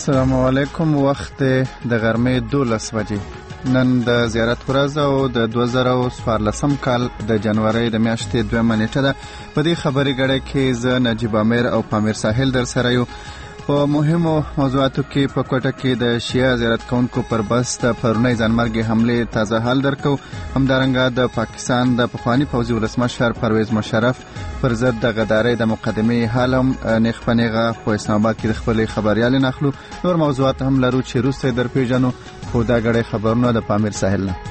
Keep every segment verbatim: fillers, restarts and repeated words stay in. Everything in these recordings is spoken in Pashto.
السلام علیکم. وخت د غرمې دولس بجې. نن د زیارت ورځ او د دوه زره څوارلسم کال د جنوري د میاشتې دویمه نیټه ده. په دې خبري غړې کې زه نجیب امیر او پامیر ساحل در سره یو. په مهمو موضوعاتو کې په کوټه کې د شیعه زیارت کوونکو پر بس د پرونی ځانمرګي حمله تازه حال درکو. همدارنګه د پاکستان د پخوانی پوځي ولسمشر پرویز مشرف پر ضد د غدارۍ د مقدمې حال هم نیغ په نیغه په اسلام آباد کې د خپل خبريال نخلو. نور موضوعات هم لرو چې روسي در پیژنو. خو دا غړې خبرونه د پامیر ساحل نه.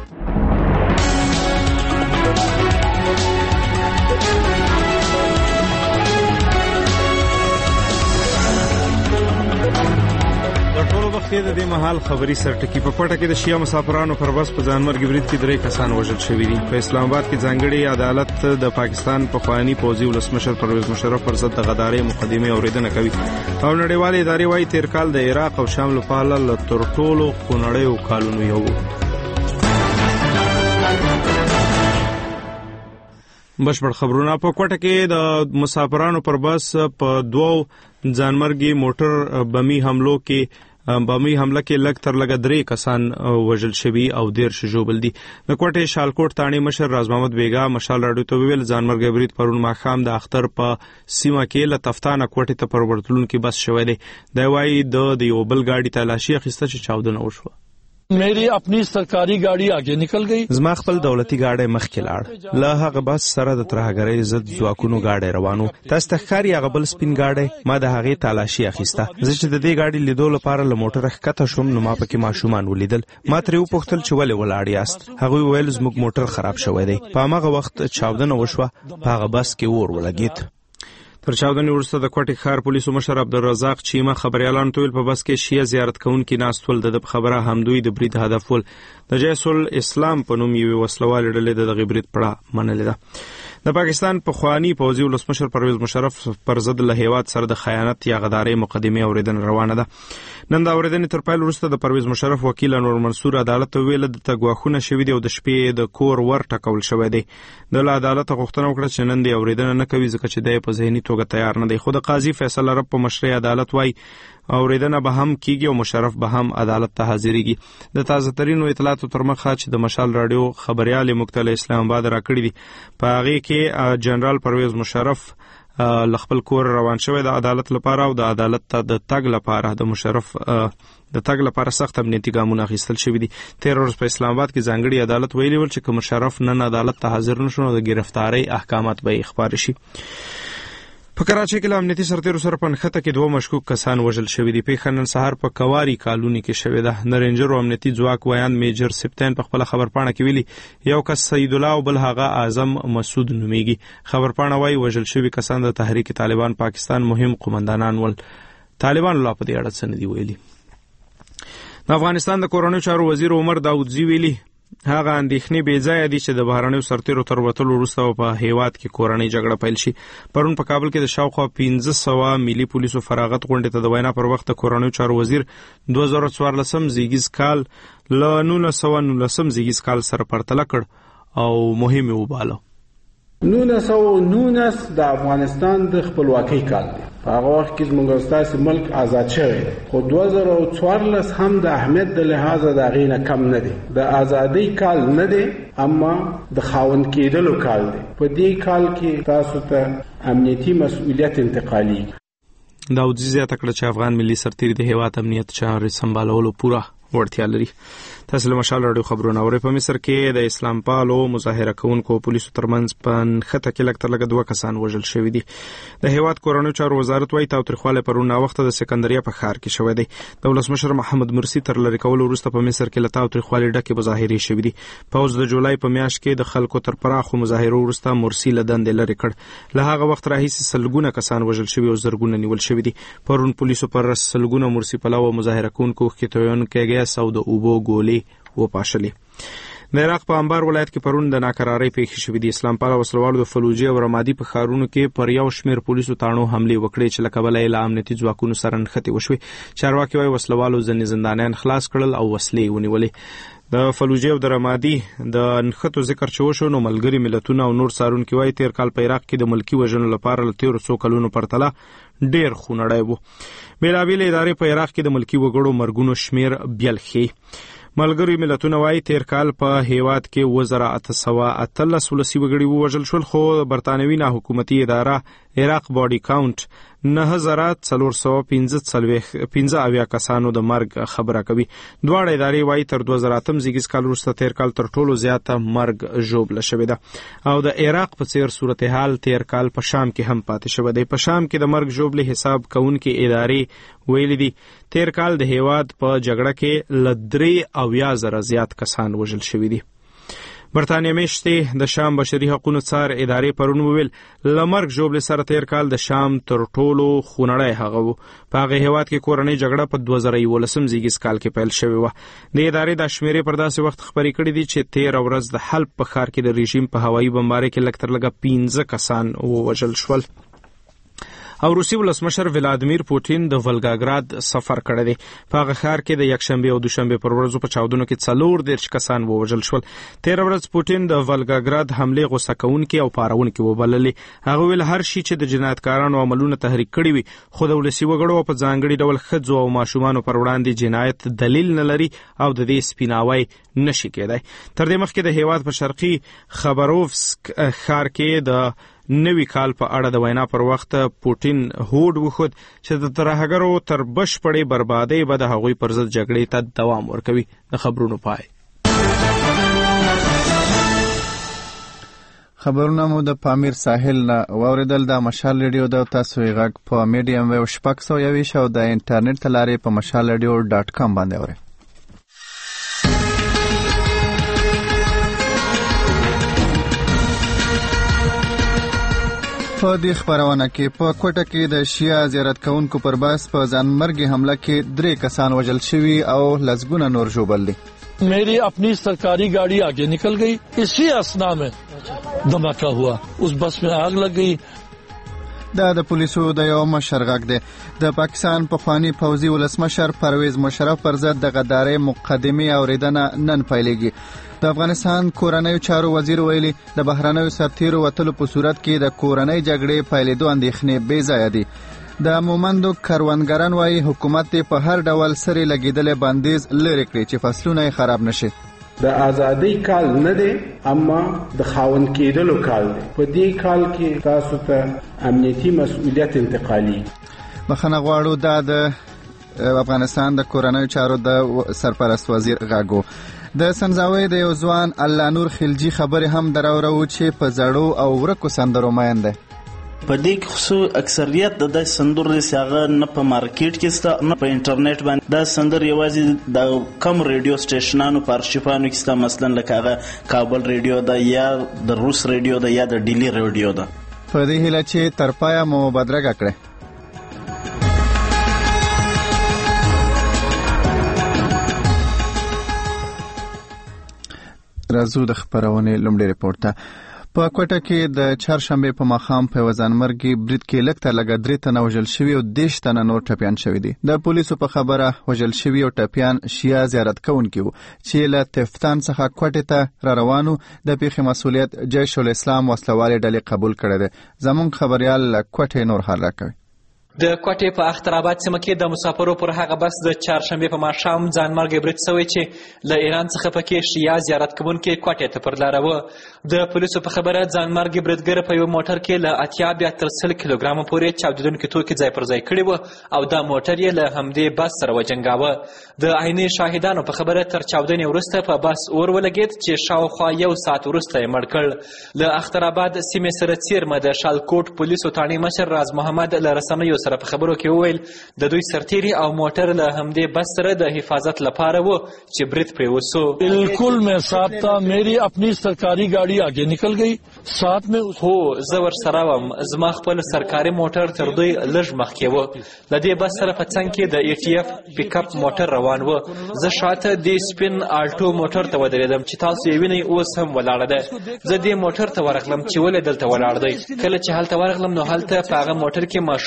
د دې مهال خبري سرټکی په پټه کې د شیعه مسافرانو پر بس په ځانمرګي برید کې درې کسان وژل شوي دي. په اسلام آباد کې ځانګړي عدالت د پاکستان پخوانی پوځي ولسمشر پرویز مشرف پر ضد د غدارۍ مقدمې اوریدنه کوي. او نړیوالې ادارې وايي تیر کال د عراق او شام لپاره له تر ټولو خونړیو کالونو یو. بشپړ خبرونه په کوټه کې د مسافرانو پر بس په دوو ځانمرګي موټر بمي حملو کې بمي حمله کې لږ تر لږه درې کسان وژل شوي او ډیر شجوبل دي. د کوټې شالکوټ تانی مشر راز محمد بیگا مشال راډیو ته ویل ځانمرګي برید پرون ماښام د اختر په سیمه کې له تفتانه کوټې ته پر ورتلون کې بس شوی دی. دا وايي د یو بل گاډي تلاشي اخیسته چې چاودنه وشوه. मेरी अपनी सरकारी गाड़ी आगे निकल गई. زما خپل دولتي गाड़ी مخکې لاړ. له هغه بس سره د ترهګرۍ ضد ځواکونو गाड़ी روانو. تاسو تخکاری هغه بل سپین गाड़ी ما د هغه تلاشي اخیسته. زه چې د دې गाड़ी لیدو لپاره له موټر ښکته شوم نو ما پکې ماشومان ولیدل. ما ترې وپوښتل چې ولې ولاړ یاست. هغه ویل زموږ موټر خراب شوی دی. په هغه وخت چاودنه وشوه. په هغه بس کې اور ولګید. تر چاودنې وروسته د کوټې ښار پولیسو مشر عبدالرزاق چیمه خبريالانو ته ویل په بس کې شیعه زیارت کوونکي ناستول د خبره همدوی د برید هدف ول. د جیش الاسلام په نوم یو وسلوال ډلې د برید پړه منلې ده. د پاکستان پخوانی پوځي ولسمشر پرویز مشرف پر ضد له هیواد سره د خیانت یا غدارۍ مقدمې اوریدنه روانه ده. نن دا اوریدنې تر پیل وروسته د پرویز مشرف وکیل انور منصور عدالت ته ویل د تګواخونه شوی دی او د شپې د کور ور ټکول شوی دی. د عدالت غوښتنه وکړه چې نن دی اوریدنه نه کوي ځکه چې د په ذهني توګه تیار نه دی. خو د قاضي فیصل رب په مشرع عدالت وای اوریدنه به هم کیږي او مشرف به هم عدالت ته حاضرېږي. د تازه ترینو اطلاعاتو تر مخه چې د مشال رادیو خبريال مکتل اسلام آباد راکړي دي په هغه کې جنرال پرویز مشرف لخپل کور روان شوی د عدالت لپاره او د عدالت ته د تګ لپاره د مشرف د تګ لپاره سخت امنیتي ګامونه اخیستل شوي دي. تیر ورځ په اسلام آباد کې ځانګړي عدالت ویلي ول چې کوم مشرف نن عدالت ته حاضر نشو د گرفتاری احکامات به اخبار شي. په کراچۍ کې امنیتي سرتیرو سره په نښته کې دوه مشکوک کسان وژل شوي دي. پیښه نن سهار په کواري کالونی کې شوې ده. د رینجر امنیتي ځواک ویان میجر سپتین په خپل خبرپاڼه کې ویلي یو کس سید الله او بل هغه اعظم مسعود نومیږي. خبرپاڼه وايي وژل شوي کسان د تحریک طالبان پاکستان مهم قومندانان ول. طالبان لا په دې اړه څه نه دی ویلي. د افغانستان د کورونو چارو وزیر عمر داودزی ویلي هغه اندېښنې بې ځایه دي چې د بهرنیو سرتیرو تر وتلو وروسته په هیواد کې کورنۍ جګړه پیل شي. پرون په کابل کې د شاوخوا پنځه سوه ملي پولیسو فراغت غونډې ته د وینا پر وخت د کورنیو چارو وزیر دوه زره څوارلسم زیږیز کال له نولس سوه نولسم زیږیز کال سره پرتله کړ او مهم یې وباله. نولس سوه نولس د افغانستان د خپلواکۍ کال دی. په هغه وخت کې زموږ ستاسو ملک آزاد شوی دی. خو دوه زره څوارلس هم د اهمیت د لحاظه د هغې نه کم نه دی. د ازادۍ کال نه دی اما د خاوند کېدلو کال دی. په دې کال کې تاسو ته امنیتي مسؤلیت انتقالي. داودزی زیاته کړه چې افغان ملي سرتیري د هیواد امنیت چارې سمبالولو پوره وړتیا لري. تاسو له مشال راډیو خبرونه اورئ. په مصر کې د اسلام پالو مظاهره کوونکو پولیسو ترمنځ په نښته کې لږ تر لږه دوه کسان وژل شوي دي. د هیواد کورنیو چارو وزارت وايي تاوتریخوالی پرون ناوخته د سکندریه په ښار کې شوی دی. د ولسمشر محمد مرسي تر لرې کولو وروسته په مصر کې له تاوتریخوالي ډکې مظاهرې شوي دي. پوځ د جولای په میاشت کې د خلکو تر پراخو مظاهرو وروسته مرسي له دندې لرې کړ. له هغه وخت راهیسې سلګونه کسان وژل شوي او زرګونه نیول شوي دي. پرون پولیسو پر سلګونه مرسي پلوه مظاهره کوونکو ښکېتویونکي ګیس او د اوبو ګولې وپاشلې. د عراق په انبار ولایت کې پرون د ناکرارۍ پیښې شوې دي. اسلام پاله وسلوالو د فلوجې او رمادي په ښارونو کې پر یو شمېر پولیسو تاڼو حملې وکړې چې له کبله یې له امنیتي ځواکونو سره نښتې وشوې. چارواکي وايي وسلوالو ځینې زندانیان خلاص کړل او وسلې ونیولې. د فلوجې او د رمادي د نښتو ذکر چې وشو نو ملګري ملتونه او نور څارونکي وایي تیر کال په عراق کې د ملکي وژنو لپاره له تیرو څو کلونو پرتله ډېر خونړی و. بېلابېلې ادارې په عراق کې د ملکي وګړو مرګونو شمېر بیل ښیي. ملګري ملتونه وایي تیر کال په هیواد کې اووه زره اته سوه اتلس ولسي وګړي ووژل شول، خو برطانوي ناحکومتي اداره عراق باډي کاونټ نهه زره څلور سوه پنځه اویا کسانو د مرګ خبره کوي. دواړه ادارې وایي تر دوه زره اتم زیږیز کال وروسته تیر کال تر ټولو زیاته مرګ ژوبله شوې ده او د عراق په څیر صورتحال تیر کال په شام کې هم پاتې شوی دی. په شام کې د مرګ ژوبلې حساب کوونکې ادارې ویلي دي تیر کال د هیواد په جګړه کې له درې اویا زره زیات کسان وژل شوي دي. برطانیه میشتې د شام بشري حقوقو څار ادارې پرون وویل له مرګ ژوبلې سره تیر کال د شام تر ټولو خونړی هغه و. په هغه هیواد کې کورنۍ جګړه په دوه زره یولسم زیږیز کال کې پیل شوې وه. د ادارې دا شمیرې پر داسې وخت خبرې کړې دي چې تېره ورځ د حلب په ښار کې د رژیم په هوایي بمبارۍ کې لږ تر لږه پنځه کسان ووژل شول. او روسي ولسمشر ولادیمیر پوټین د ولګاګراد سفر کړی دی. په هغه ښار کې د یکشنبې او دوشنبې پر ورځو په چاودنو کې څلور دېرش کسان ووژل شول. تېره ورځ پوټین د ولګاګراد حملې غوسه کوونکې او پارونکې وبللې. هغه ویل هر شي چې د جنایتکارانو عملونه تحریک کړي وي خو د ولسي وګړو په ځانګړي ډول ښځو او ماشومانو پر وړاندې جنایت دلیل نه لري او د دې سپیناوی نشي کېدای. تر دې مخکې د هیواد په شرقي خبروفسک ښار کې د نوي کال په اړه د وینا پر وخت پوټین هوډ وښود چې د ترهګرو تر بشپړې بربادۍ به د هغوی پر ضد جګړې ته دوام ورکوي. د خبرونو پای. خبرونه مو د پامیر ساحل نه واوریدل. د مشال ریډیو د تاسو غږ په میډیم ویو شپږ سوه یوویشت او د انټرنیټ له لارې په مشال ریډیو ډاټ کام باندې اورئ. په دې خبرونه کې په کوټه کې د شیعه زیارت کوونکو پر بس په ځانمرګي حمله کې درې کسان وژل شوي او لسګونه نور ژوبل دي. मेरी अपनी सरकारी गाड़ी आगे निकल गई, इसी असना में धमाका हुआ, उस बस में आग लग गई. دا د پولیسو د یو مشر غږ دی. د پاکستان پخوانی پوځي ولسمشر پرویز مشرف پر ضد د غدارۍ مقدمې اوریدنه نن پیلېږي. د افغانستان کورنیو چارو وزیر ویلي د بهرنیو سرتیرو وتلو په صورت کې د کورنۍ جګړې پیلېدو اندېښنې بې ځایه دي. د مومندو کروندګران وایي حکومت په هر ډول سرې لګېدلې بندیز لرې کړي چې فصلونه یې خراب نشي. د ازادۍ کال نه دی اما د خاوند کېدلو کال دی. په دې کال کې تاسو ته امنیتي مسؤلیت انتقالي. بخښنه غواړو دا د افغانستان د کورنیو چارو د سرپرست وزیر غږ. د سنځاوي د یو ځوان الله نور خلجي خبرې هم دراورو چې په زړو او ورکو سندرو مین دی. په دې خصو اکثریت د داسې سندرو سیاغه نه په مارکیټ کې ستا نه په انټرنیټ باندې. دا سندر یوازې د کم ریډیو سټیشنانو په ارشیفانو کې ستا، مثلا لکه هغه کابل ریډیو ده یا د روس ریډیو ده یا د ډیلی ریډیو ده. په دې هیله چې تر پایه مو بدرګه کړئ. راځو د خبرونې لومړی رپورټ ته. په کوټه کې د چهارشنبې په ماښام په وزنمرګي برید کې لږ تر لږه درې تنه وژل شوي او دېرش تنه نور ټپیان شوي دي. د پولیسو په خبره وژل شوي او ټپیان شیعه زیارت کوونکي وو چې له تفتان څخه کوټې ته را روانو. د پیښې مسؤلیت جیش الاسلام وسلوالې ډلې قبول کړی دی. زموږ خبریال له کوټې نور حال راکوي. د کوټې په اخترآباد سیمه کې د مسافرو پر هغه بس د چهارشنبې په ماښام ځانمرګی برید شوی چې له ایران څخه پکې شیعه زیارت کوونکي کوټې ته پر لاره وه. د پولیسو په خبره ځانمرګي بریدګر په یو موټر کې له اتیا بیا تر سل کیلوګرامه پورې چاودېدونکي توکي ځای پر ځای کړي وه او دا موټر یې له همدې بس سره وجنګاوه. د عیني شاهدانو په خبره تر چاودنې وروسته په بس اور ولګېد چې شاوخوا یو ساعت وروسته یې مړ کړ. له اخترآباد سیمې سره څیرمه د شالکوټ پولیسو ټاڼي مشر راز محمد له رسنیو سره په خبرو کې وویل د دوی سرتیري او موټر له همدې بس سره د حفاظت لپاره و چې برید پرې وسو. بالکل میں ساتھ تھا, میری اپنی سرکاری گاڑی آگے نکل گئی, ساتھ میں هو زه ورسره وم, زما خپل سرکاري موټر تر دوی لږ مخکې و. له دې بس سره په څنګ کې د ای ټي اف پیک اپ موټر روان و. زه شاته دې سپین آلټو موټر ته ودرېدم چې تاسو یې وینئ اوس هم ولاړه ده. زه دې موټر ته ورغلم چې ولې دلته ولاړ دی. کله چې هلته ورغلم نو هلته په هغه موټر کې ماشومان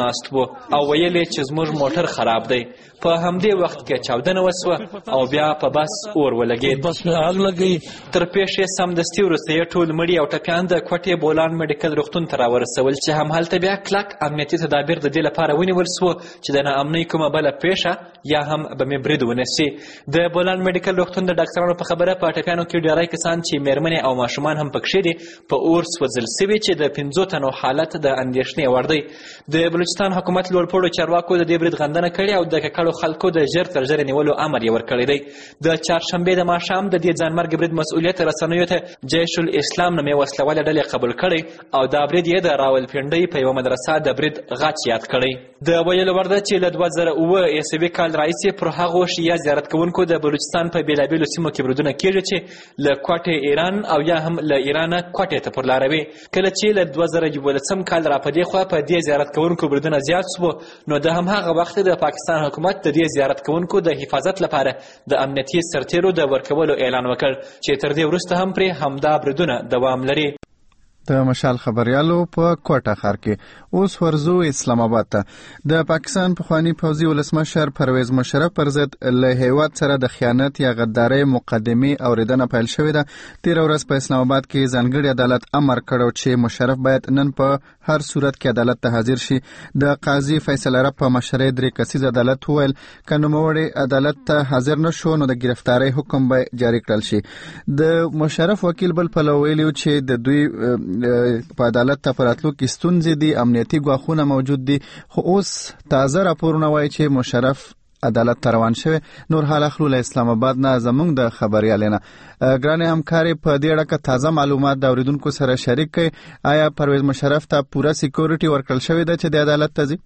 ناست وو او ویل یې چې زموږ موټر خراب دی. په همدې وخت کې چاودنه وسوه او بیا په بس اور ولګېد. بس مې آگ لګی. تر پیښې سمدستي وروسته یې ټول مړي او ټپیان د کوټې بولان میډیکل روغتون ته راورسول چې همهلته بیا کلک امنیتي تدابیر د دې لپاره ونیول سوه چې د ناامنۍ کومه بله پیښه یا هم بمې برید ونسي. د بولان میډیکل روغتون د ډاکټرانو په خبره په ټپیانو کې ډېری کسان چې مېرمنې او ماشومان هم پکښې دي په اور سوځل سوي چې د پنځو تنو حالت د اندېښنې وړ دی. د بلوچستان حکومت لوړپوړو چارواکو د دې برید غندنه کړې او د ککړو خلکو د ژر تر ژره نیولو امر یې ورکړی دی. د چهارشنبې د ماښام د دې ځانمرګ برید مسؤلیت رسنیو ته جیش الاسلام نومې وسله والې ډلې قبول کړی او دا برید یې د راولپنډۍ په یوه مدرسه د برید غچ یاد کړی. د ویلو وړ ده چې له دوه زره اووه عیسوي کال راهیسې پر هغو شیعه زیارت کوونکو د بلوچستان په بېلابېلو سیمو کې بریدونه کېږي چې له کوټې ایران او یا هم له ایرانه کوټې ته پر لاروي. کله چې له دوه زره یولسم کال را په دې خوا په دې زیارت کوونکو بریدونه زیات سوه نو د همهغه وخت د پاکستان حکومت د دې زیارت کوونکو د حفاظت لپاره د امنیتي سرتیرو د ورکولو اعلان وکړ چې تر دې وروسته هم پرې همدا بریدونه دوام لري. د مشال خبريالو په کوټه ښار کې اوس ورزو اسلام آباد ته د پاکستان پخوانی پوځي ولسمشر پرویز مشرف پر ضد له هیواد سره د خیانت یا غدارۍ مقدمې اوریدنه پیل شوې ده. تیر ورځ په اسلام آباد کې ځانګړي عدالت امر کړو چې مشرف باید نن په هر صورت کې عدالت ته حاضر شي. د قاضي فیصل عرب په مشرۍ درې کسیز عدالت وویل که نوموړی عدالت ته حاضر نشو نو د گرفتارۍ حکم به جاری کړل شي. د مشرف وکیل بل پلو ویلي چې د دوی په عدالت ته پراتلو کې ستونزې دي، امنیتي ګواښونه موجود دي، خو اوس تازه راپورونه وایي چې مشرف عدالت ته روان شوی. نور حال اخلو له اسلام آباد نه زموږ د خبريالانه ګرانې همکارې په دې اړه کې تازه معلومات د اوریدونکو سره شریک کړي. آیا پرویز مشرف ته پوره سکیورټي ورکړل شوې ده چې د عدالت ته ځي؟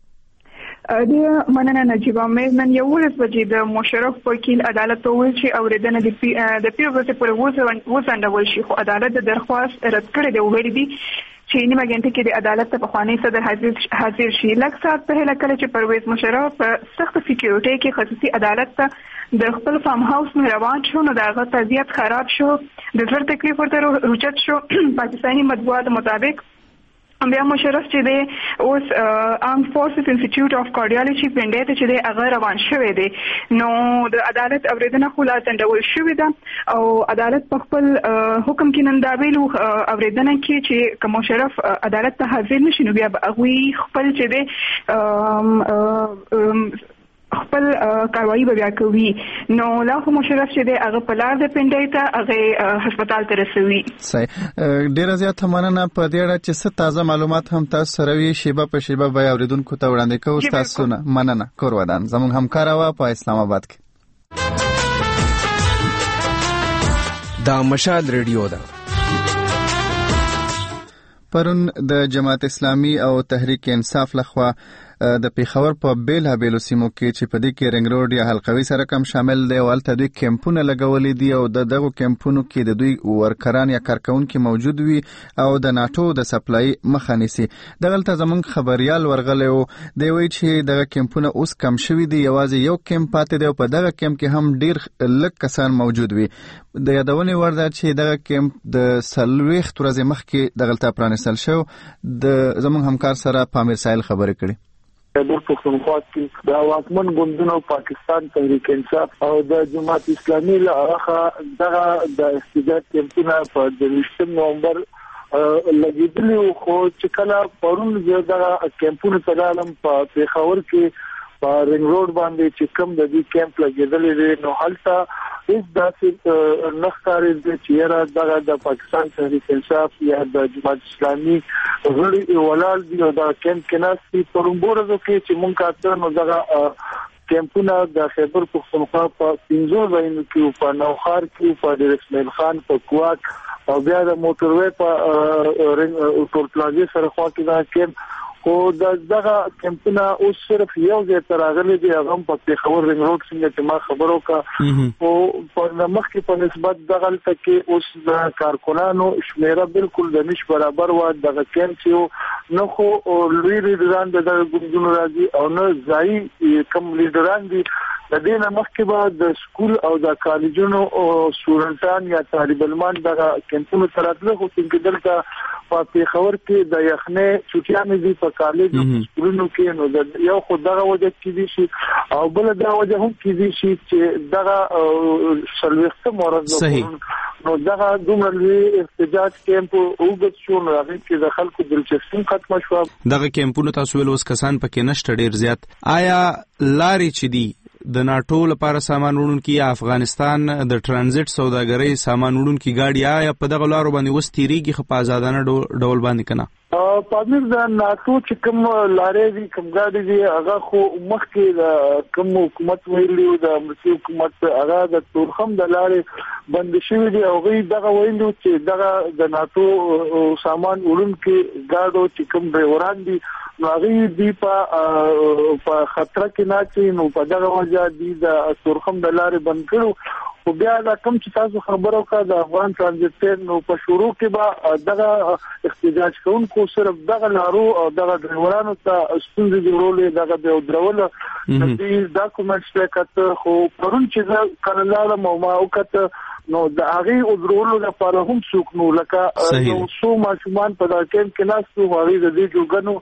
د مننه نجیبه مې نن یولس بجې د مشرف وکیل عدالت ته وویل چې اوریدنه د پی د پی ورځې پورې وځنډول شي، خو عدالت د درخواست رد کړی دی. ویلي دي چې نیمه ګنټه کې د عدالت ته پخوانی صدر حاضر حاضر شي. لږ ساعت پهله کله چې پرویز مشرف په سخت سکیورټي کې خصوصي عدالت ته د خپل فارم هاوس نه روان شو نو د هغه طبیعت خراب شو، د زړه تکلیف ورته روچت شو. پاکستاني مطبوعات مطابق بیا مشرف چې دی اوس آرم فورسز انسټیټیوټ اف کارډیالوجي پنډې ته چې دی هغه روان شوی دی. نو د عدالت اوریدنه خو لا ځنډول شوې ده او عدالت په خپل حکم کې نن دا ویلو اوریدنه کې چې که مشرف عدالت ته حاضر نشي نو بیا به هغوی خپل چې دی خپل کاروایی به بیا کوي. نو لا خو مشرف چې دی هغه په لار د پنډۍ ته هغه هسپتال ته رسوي. صحیح. ډېره زیاته مننه. په دې اړه چې څه تازه معلومات هم تاسو سره وي شیبه په شیبه به اوریدونکو ته وړاندې کوو. تاسو نه مننه. کور ودان زموږ همکار وا په اسلام آباد کې. دا مشال ریډیو ده. پرون د جماعت اسلامي او تحریک انصاف لخوا د پیښور په بیلا بیلو سیمو کې چې په دې کې رنګ روډ یا حلقوي سړک هم شامل دی او هلته دوی کیمپونه لګولې دي او د دغو کیمپونو کې د دوی ورکران یا کارکونکي موجود وي او د ناټو د سپلای مخه نیسي. دغلته زموږ خبريال ورغلی و، دی وایي چې دغه کیمپونه اوس کم شوي دي، یوازې یو کیمپ پاتې دی او په دغه کیمپ کې هم ډېر لږ کسان موجود وي. د یادونې وړ ده چې دغه کیمپ د څلوېښت ورځې مخکې دغلته پرانیستل شو. د زموږ همکار سره پامیر سایل خبرې کړي. د پښتونخوا کې د واکمن ګوندونو پاکستان تحریک انصاف او د جماعت اسلامي له اړخه دغه د احتجاج کیمپونه په درویشتم نومبر لګیدلی وو، خو چې کله پرون زه دغه کیمپونه ته لاړم په پیښور کې په رنګ روډ باندې چې کوم د دې کیمپ لګیدلی دی نو هلته هیڅ داسې نه ښکارېده چې یاره دغه د پاکستان تحریک انصاف یا د جماعت اسلامي غړي ولاړ دي او دغه کیمپ کې ناست دي. په رومبو ورځو کې چې مونږ کاته نو دغه کیمپونه د خیبر پښتونخوا په پنځو ځایونو کې په نوښار کې په ډېر اسماعیل خان په کوک او بیا د موټروي په ټول پلازې سره خوا کې دا کیمپ خو دغه کیمپونه اوس صرف یو ځای ته راغلي دي، هغه هم په پیښور رنګ روډ څنګه چې ما خبر وکړه او په مخکې په نسبت دغلته کې اوس د کارکونانو شمیره بالکل د نش برابر و. دغه کیمپ چې نه خو لوی لیډران دغه ګوندونو راځي او نه ځایي کم لیډران دي. د دې نه مخکې به د سکول او د کالجونو سټوډنټان یا طالب علمان دغه کیمپونو ته راتلل، خو څنګه دلته په پیښور کې د یخنې چټیانې دي په کالج او سکولونو کې نو د یو خو دغه وجه کې دي شي او بل دا وجه هم کې دي شي چې دغه سلوخته مرز نو دغه دومره لوی احتجاج کیمپ وګت شو نو هغه کې د خلکو دلچسپي ختم شو. دغه کیمپونو تاسو ول اوس کسان پکې نشته ډیر زیات. آیا لارې چې دي د ناټو لپاره سامان وړونکي یا افغانستان د ترانزیت سوداګرۍ سامان وړونکي گاډي آیا په دغه لارو باندې وستېریږي خو په آزادانه ډول باندې کنه؟ پامیر د ناتو چې کوم لارې دي کوم گاډي دي هغه خو مخکې د کوم حکومت ویلو د امریکایي حکومت هغه د تورخم د لارې بند شوی دی او غي دغه ویلو چې دغه د ناتو سامان وړونکي گاډو چې کوم ډرایوران دي هغه دی په په خطر کې نه چې نو په دغه وجه دي د تورخم د لارې بند کړو. خو بیا دا کوم چې تاسو خبرو کا د افغان ترانزیت نو په شروع کې به دغه احتجاج کوونکو صرف دغه لارو او دغه ډرایورانو ته ستونزې جوړولې دغه به درول د دې ډاکومنټس لکه خو پرون چې کله ما ما وکړه نو د هغه اوذرولو لپاره هم څوک نو لکه نو سو ماشومان په دا کې ناسو هغه د دې جوګنو.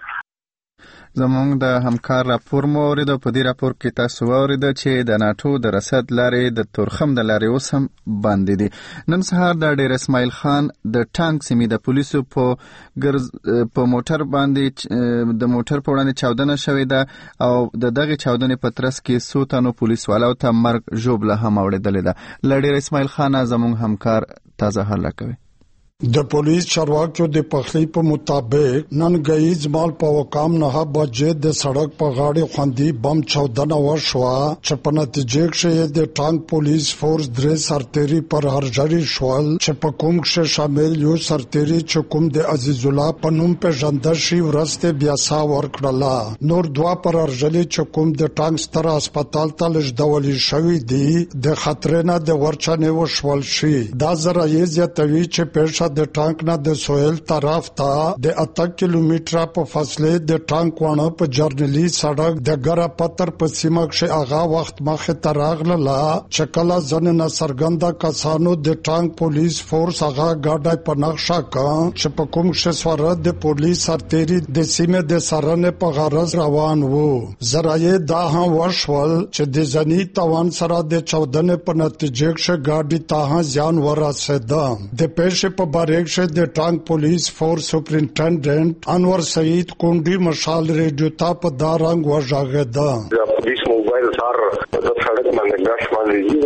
زمونږ د همکار راپور مو اورید په دې راپور کې تاسو اورید چې د ناټو د رسد لارې د تورخم د لارې اوس هم باندې دي. نن سهار د ډیر اسماعیل خان د ټانک سیمې د پولیسو په ګرز په موټر باندې د موټر په وړاندې چاودنه شوې ده او د دغه چاودنې په ترڅ کې څو تنو پولیس والو ته مرګ ژوبله هم اوریدلې ده. له ډیر اسماعیل خان زمونږ همکار تازه حل کوي. د پولیس چارواکیو د پخلی په مطابق نن غیز مال په وکام نه بجې د سړک په غاړې خوندي بم چاودنه وشوه چې په نتیجه کې د ټانک پولیس فورس درې سرتيري پر هرجري شول چې په کوم کې شامل یو سرتيري چې کوم د عزیز الله په نوم په ژوندشي ورسته بیا سا ورکړه. نور دوا پر هرجري چې کوم د ټانک ستر هسپتال ته لږدولي شوی دی د خطر نه د ورچنه وشول شي. دا زره یې زیاتوي چې پېښه د ټانک نه د سویل طرف ته د اته کیلومتره په فاصله د ټانک ونه په جرنلی سړک د ګره پتر په سیمه کې هغه وخت مخه تراغله چې کله ځنه سرګنده کسانو د ټانک پولیس فورس هغه ګاډي په نقشه کا چې په کوم څه سره د پولیس سرتيري د سیمه د سرنه په غرض روان وو. زرایې دا هم وشول چې د ځنی توان سره د چودنې په نتیجه کې ګاډي ته ځان ورسېده. د پېښې په باریکشه د ټانک پولیس فورس سپرینټنډنټ انور سعید کونډي مشال ریډیو ته په دارنګ وژاغده. د پولیس موبایل سره د سړک باندې ګاش باندې دی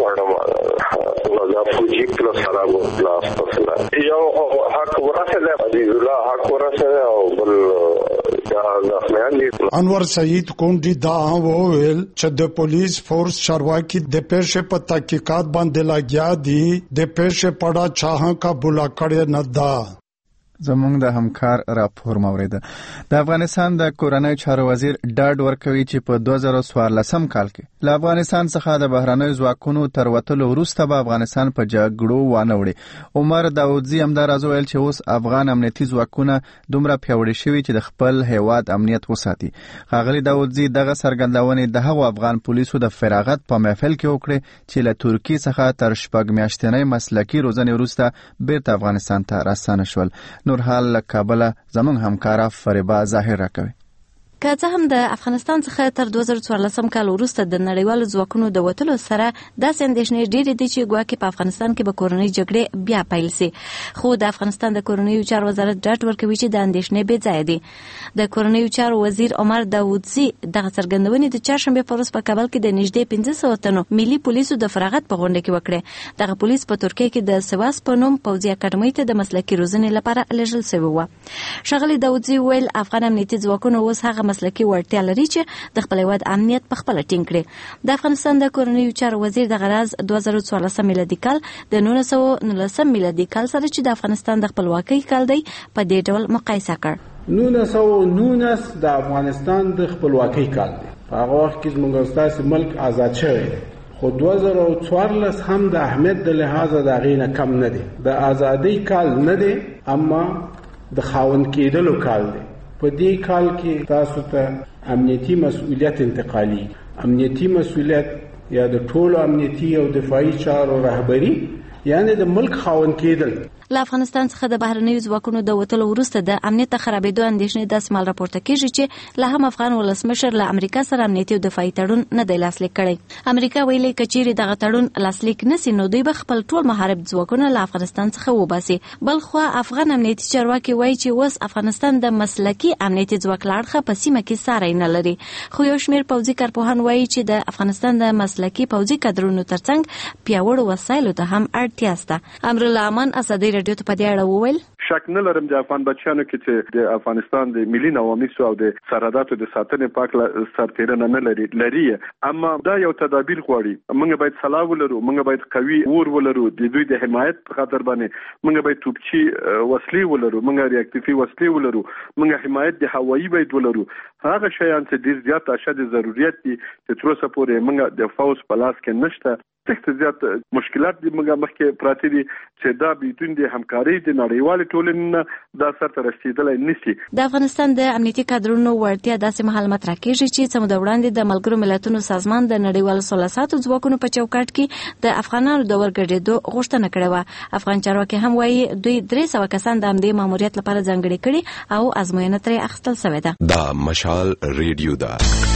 ورته دا فوجي پلس سره پلاس پسله یو حق ورسره عزیز الله حق ورسره او بل انور سعید کونډي دا وویل چې د پولیس فورس چارواکي د پېښې په تحقیقات باندې لګیا دي. د پېښې پړه چاهه کا بولا کړي نه ده. زمونږ د همکار راپور موریده. د افغانستان د کورنۍ چارو وزیر ډاډ ورکوي چې په دوه زره څوارلسم کال کې له افغانستان څخه د بهرنیو ځواکونو تر وتلو وروسته به افغانستان په جګړو وانه وړي. عمر داودزي همداراز ویل چې اوس افغان امنیتي ځواکونه دومره پیاوړي شوي چې د خپل هیواد امنیت وساتي. ښاغلي داودزي دغه څرګندونې د هغو افغان پولیسو د فراغت په محفل کې وکړې چې له ترکیې څخه تر شپږ میاشتنۍ مسلکي روزنې وروسته بیرته افغانستان ته راستانه شول. نور حال له کابل زمونږ همکاره فریبا ظاهر راکوي. که څه هم د افغانستان څخه تر دوه زره څوارلسم کال وروسته د نړیوالو ځواکونو د وتلو سره داسې اندېښنې ډېرې دي چې ګواکې په افغانستان کې به کورنۍ جګړې بیا پیل سي. خو د افغانستان د کورنیو چارو وزارت ډاډ ورکوي چې د اندېښنې بې ځایه دي. د کورنیو چارو وزیر عمر داودزي دغه څرګندونې د چهارشنبې په ورځ په کابل کې د نږدې پنځه سوه تنو ملي پولیسو د فراغت په غونډه کې وکړې. دغه پولیس په ترکیه کې د سواس په نوم پوځي اکاډمۍ ته د مسلکي روزنې لپاره لېږل شوي وو. ښاغلي داودزي ویل افغان امنیتي ځواکونه اوس هغه مسلکي وړتیا لري چې د خپل هیواد امنیت په خپل ټینګ کړي. د افغانستان د کورنیو چارو وزیر د غرض دوه زره څوارلسم میلادي کال د نولس سوه نولسم میلادي کال سره چې د افغانستان د خپلواکۍ کال دی په دې ډول مقایسه کړ. نولس سوه نولس د افغانستان د خپلواکۍ کال دی. په هغه وخت کې زموږ ستاسو ملک آزاد شوی دی. خو دوه زره څوارلس هم د اهمیت د لحاظه د هغې نه کم نه دی. د ازادۍ کال نه دی اما د خاوند کېدلو کال دی. په دې کال کې تاسو ته امنیتي مسؤلیت انتقالي امنیتي مسؤلیت یا د ټولو امنیتي او دفاعي چارو رهبری یعنی د ملک خاوند کېدل. له افغانستان څخه د بهرنیو ځواکونو د وتلو وروسته د امنیت خرابېدو اندېښنې داسې مال راپورته کیږي چې لا هم افغان ولسمشر له امریکا سره امنیتي او دفاعي تړون نه دی لاسلیک کړی. امریکا ویلي که چیرې دغه تړون لاسلیک نسی نو دوی به خپل ټول محارب ځواکونه له افغانستان څخه وباسي. بل خو افغان امنیتي چارواکي وایي چې اوس افغانستان د مسلکي امنیتي ځواک له اړخه په سیمه کې ساری نه لري، خو یو شمېر پوځي کارپوهان وایي چې د افغانستان د مسلکي پوځي کادرونو ترڅنګ پیاوړو وسایلو ته هم اړتیا شته. امرالله امان ازادي رادیو ته په دې اړه وویل شک نه لرم د افغان بچیانو کې چې د افغانستان د ملي نواميسو او د سرحداتو د ساتنې پاک سرتیرنه نه لري لري اما دا یو تدابیر غواړي. موږ باید سلاح ولرو، موږ باید قوي اور ولرو د دوی د حمایت په خاطر باندې، موږ باید توپچی وسلې ولرو، موږ ریاکټیفي وسلې ولرو، موږ حمایت د هوایي باید ولرو. هغه شیان چې ډیر زیات اشد ضرورت دي چې تر اوسه پورې موږ د فوز په لاس کې نشته. څه زیات مشکلات دي موږ مخکې پراته دي چې دا بدون د همکاري د نړیوال ټولنې دا سره رسیدلای نشي. د افغانستان د امنیتي کادرونو وړتیا داسې مهال مطرح کیږي چې څه موده وړاندې د ملګرو ملتونو سازمان د نړیوال سوله ساتو ځواکونو په چوکاټ کې د افغانانو د ورګډېدو غوښتنه کړې وه. افغان چارواکي هم وایي دوی درې سوه کسان د همدې ماموریت لپاره ځانګړي کړي او ازموینه ترې اخیستل شوې ده. دا مشال ریډیو ده.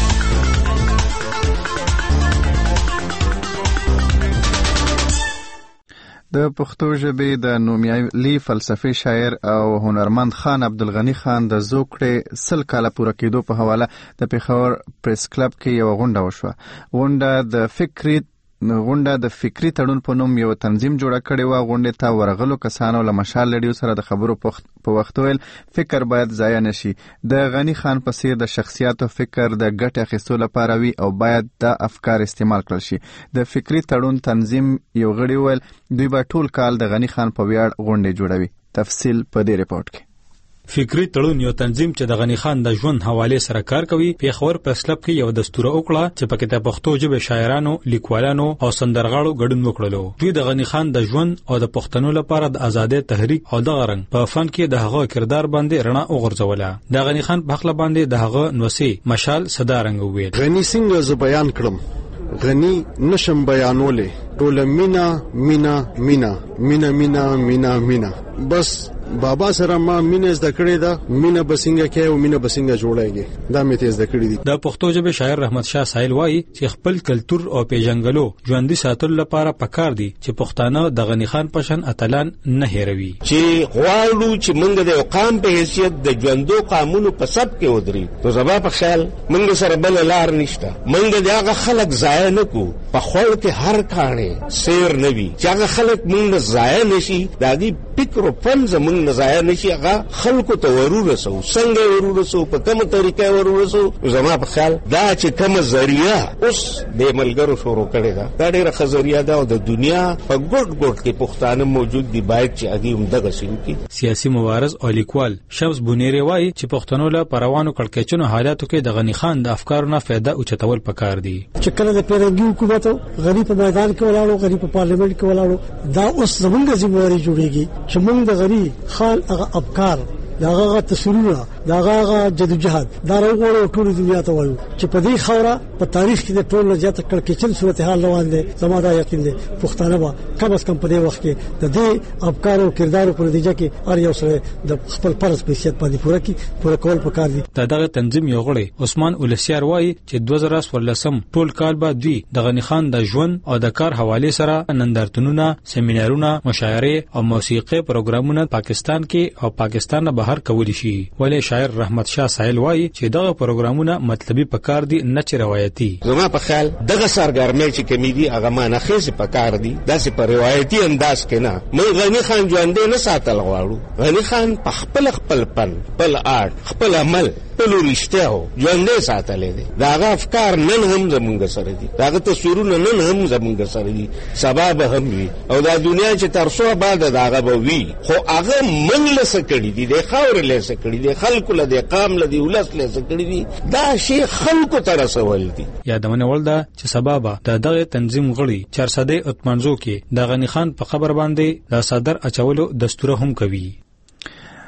د پښتو ژبې د نومیالي فلسفي شاعر او هنرمند خان عبدالغني خان د زوکړې سل کاله پوره کېدو په حواله د پېښور پریس کلب کې یو غونډه وشوه. غونډه د فکري غونډه د فکري تړون په نوم یو تنظیم جوړه کړې وه. غونډې ته ورغلو کسانو له مشال ریډیو سره د خبرو په وخت ویل فکر باید ضایع نشي. د غني خان په څیر د شخصیاتو فکر د ګټې اخیستو لپاره وي او باید د افکار استعمال کړل شي. د فکري تړون تنظیم یو غړي ویل دوی به ټول کال د غني خان په ویاړ غونډې جوړوي. تفصیل په دې ریپورت کې. فکری تړون یو تنظیم چې د غني خان د ژوند حواله سره کار کوي پېښور پریس کلب کې یو دستور وکړه چې پکې د پښتو ژبې شاعرانو، لیکوالانو او سندرغاړو ګډون وکړلو. دوی د غني خان د ژوند او د پښتنو لپاره د آزادۍ تحریک او د غرنګ په فن کې د هغه کردار باندې رڼا وغورځوله. د غني خان په خپل باندې د هغه نوسي مشال صدارنګ ویل غني څنګه ز بیان کړم غني نشم بیانولې ټول مینا مینا مینا مینا مینا مینا مینا بس بابا سره ما مینه زده کړې ده مینه بسنګه کې او مینه بسنګه جوړایږي دا مې ته زده کړې دي. د پښتو ژبې شاعر رحمت شاه سایل وایي چې خپل کلچر او پیژنګلو ژوندۍ ساتلو لپاره پکار دي چې پښتانه د غني خان پشن اتلان نه هېروي. چې غواړو چې موږ د قام په حیثیت د ژوندو قانونو په سب کې ودرې نو زما په خیال موږ سره بل لار نشته. موږ د هغه خلک ضایع نه کو په خول کې هر کانه سیر نه وي چې هغه خلک موږ ضایع نشي د دې فکر او فن زموږ نزایع نشي هغه خلکو ته ورورسو څنګه ورورسو په کومه طریقه ورورسو. زما په خیال دا چې کومه ذریعہ اوس د ملګرو شروع کړي دا دا ډیره خزریه ده او د دنیا په ګډ ګډ کې پښتانه موجود دي باید چې اګي هم دغه شین کې. سیاسي مبارز او لیکوال شمس بونیری وایي چې پښتنو له پروانو کړکېچونو حالاتو کې د غني خان د افکارو نه فایده او چتول پکار دي. چې کله د پیرنګي حکومت غریب په میدان کې ولاړو غریب په پارلیمنت کې ولاړو دا اوس زمونږ ذمہواری جوړيږي چې موږ د غني خان هغه افکار داغه تصویرونه داغه جدوجہد دا وګورو ټول دنیا ته وایو چې په دې خوره په تاریخ کې د ټول زیات کړکېچل صورتحال روان دي. زموږ یقین دي پښتانه به کم از کم په دې وخت کې د دې افکار او کردار په نتیجه کې هر یو سره د خپل فرض په حیثیت باندې پوره کی پوره کول پکار دي. دغه تنظیم یو غړي عثمان اولسیار وایي چې دوه زره څوارلسم ټول کال بعد دوی د غني خان د ژوند او د کار حواله سره نندارتونونه، سیمینارونه، مشاعره او موسیقي پروګرامونه پاکستان کې او پاکستان بهر کولی شي. ولې شاعر رحمت شاه سایل وایي چې دغه پروګرامونه مطلبي پکار دي نه چې روایتي. زما په خیال دغه سرګرمۍ چې کمیدي هغه معنی خېسه پکار دي داسې په روایتي انداز کې نه. مې غني خان ژوندې نه ساتل غواړو. غني خان په خپل خپل پن خپل آرټ خپل عمل خپل رښتیاو ژوندې ساتلې دي. داغه افکار نن هم زمونږ سره دي، داغه تصویرونه نن هم زمونږ سره دي، سبا به هم وي او دا دنیا چې تر څو بعد داغه به وي. خو هغه منل سکړي دي د خاور له سکړي دي خلکو له د قام له دی ولس له سکړي دي دا شی خلکو ته رسول دي. یادونه ولدا چې سبا به د دغه تنظیم غړي چارسده اتمنځو کې د غني خان په خبر باندې د صدر اچولو دستور هم کوي.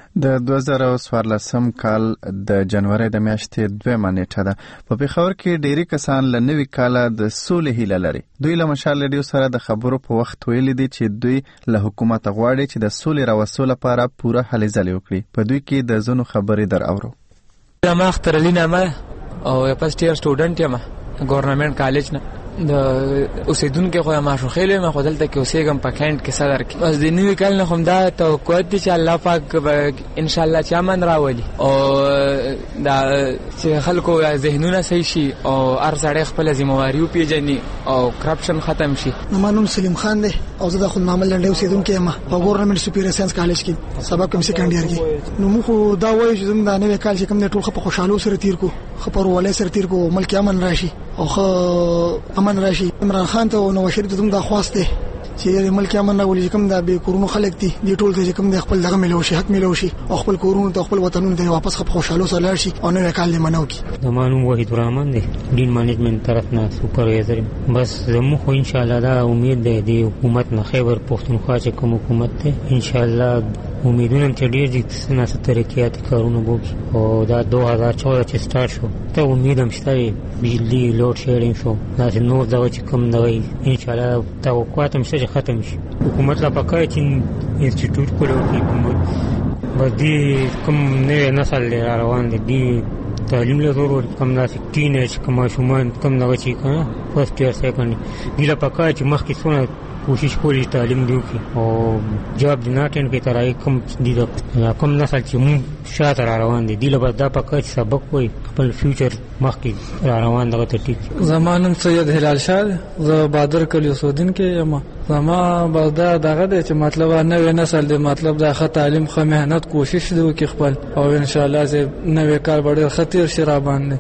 د دوه زره څوارلسم کال د جنوري د میاشتې دویمه نیټه ده. په پېښور کې ډېری کسان له نوي کاله د سولې هیله لري. دوی له مشال ریډیو سره د خبرو په وخت ویلي دي چې دوی له حکومت غواړي چې د سولې راوستلو لپاره پوره هلې ځلې وکړي. په دوی کې د ځینو خبرې در اورو. ما اختر علي نامه او فرست ایئر سټوډنټ یم ګورنمنت کالج نه. د اوسیدونکو خو ما شو خېلې ما خدلته کې اوسېګم په کینټ کې صدر کې. بس د نوې کال نه هم دا توقعات دي چې الله پاک ان شاء الله چې امن راولي او دا چې خلکو ذهنونه صحیح شي او هر سړی خپل ذمہواری وپیژني او کرپشن ختم شي. ما نوم سلیم خان دی او زه د خود معامل لنډه اوسیدونکو یم په ګورنمنت سپیریئر ساينس کالج کې سبق کوم سیکنډ ایئر کې. نو موږ دا وایو چې زموږ د نوې کال چې کوم ټول په خوشاله سره تیر کو خبر ولې سره تیر کو ملک امن راشي او خو امن راشي. عمران خان ته نو شریف ته د خواسته چې ملک امن راولي کوم د به کورونو خلک دي دی ټول ته کوم د خپل دغه ملو شي حق ملو شي او خپل کورونو ته خپل وطنونو ته واپس خپ خوشاله سره شي او نو کال دی منو کی. د مانو وحید الرحمن دی دین مانجمنت طرف نه سپروایزر. بس زمو خو ان شاء الله دا امید ده دی حکومت نه خیبر پختونخوا چې کوم حکومت ته ان شاء الله امیدونه چې ډیر دي څنګه سترکیات کارونه وکړي او دا دوه هزار چودہ چې سٹارټ شو ته امید هم شته بجلی لوډ شیډینګ شو دا چې نور دا چې کوم دی ان شاء الله توقعات هم شته ختم شي. حکومت لا پکای چې انسټیټیوټ کولو کې حکومت بدی کوم نه نسل روان دي دی تعلیم له ضرور کم ناس ټینیج کما شومان کم نه وچی کنه فرست ایئر سیکنډ دی لا پکای چې مخکې څونه کوشش کولی تعلیم دیو کی او جواب دی ناټین کې ترای کم دی دا کم نسل چې مون شاته را روان دي دی له دا پکای سبق وای خپل فیوچر مخکې را روان دغه ته ټیک. زمانم سید هلال شاه ز بادر کلی سودین کې یم. زما بازدا دغه د چې مطلب نوې نسل دی مطلب د ښه تعلیم خو مهنت کوشش دی وکي خپل او ان شاء الله زه نوې کار بډیر خطر شرا باندې.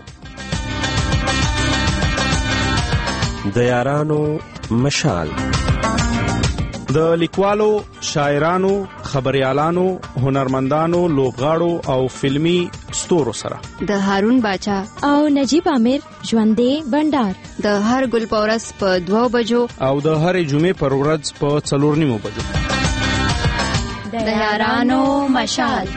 د یارانو مشال د لیکوالو، شاعرانو، خبريالانو، هنرمندانو، لوبغاړو او فلمی ستورو سره د هارون باچا او نجیب عامر ژوندې بندر د هر ګل پورس په دوه بجو او د هر جمعې پر ورځ په څلور نیمو بجو. د یارانو مشال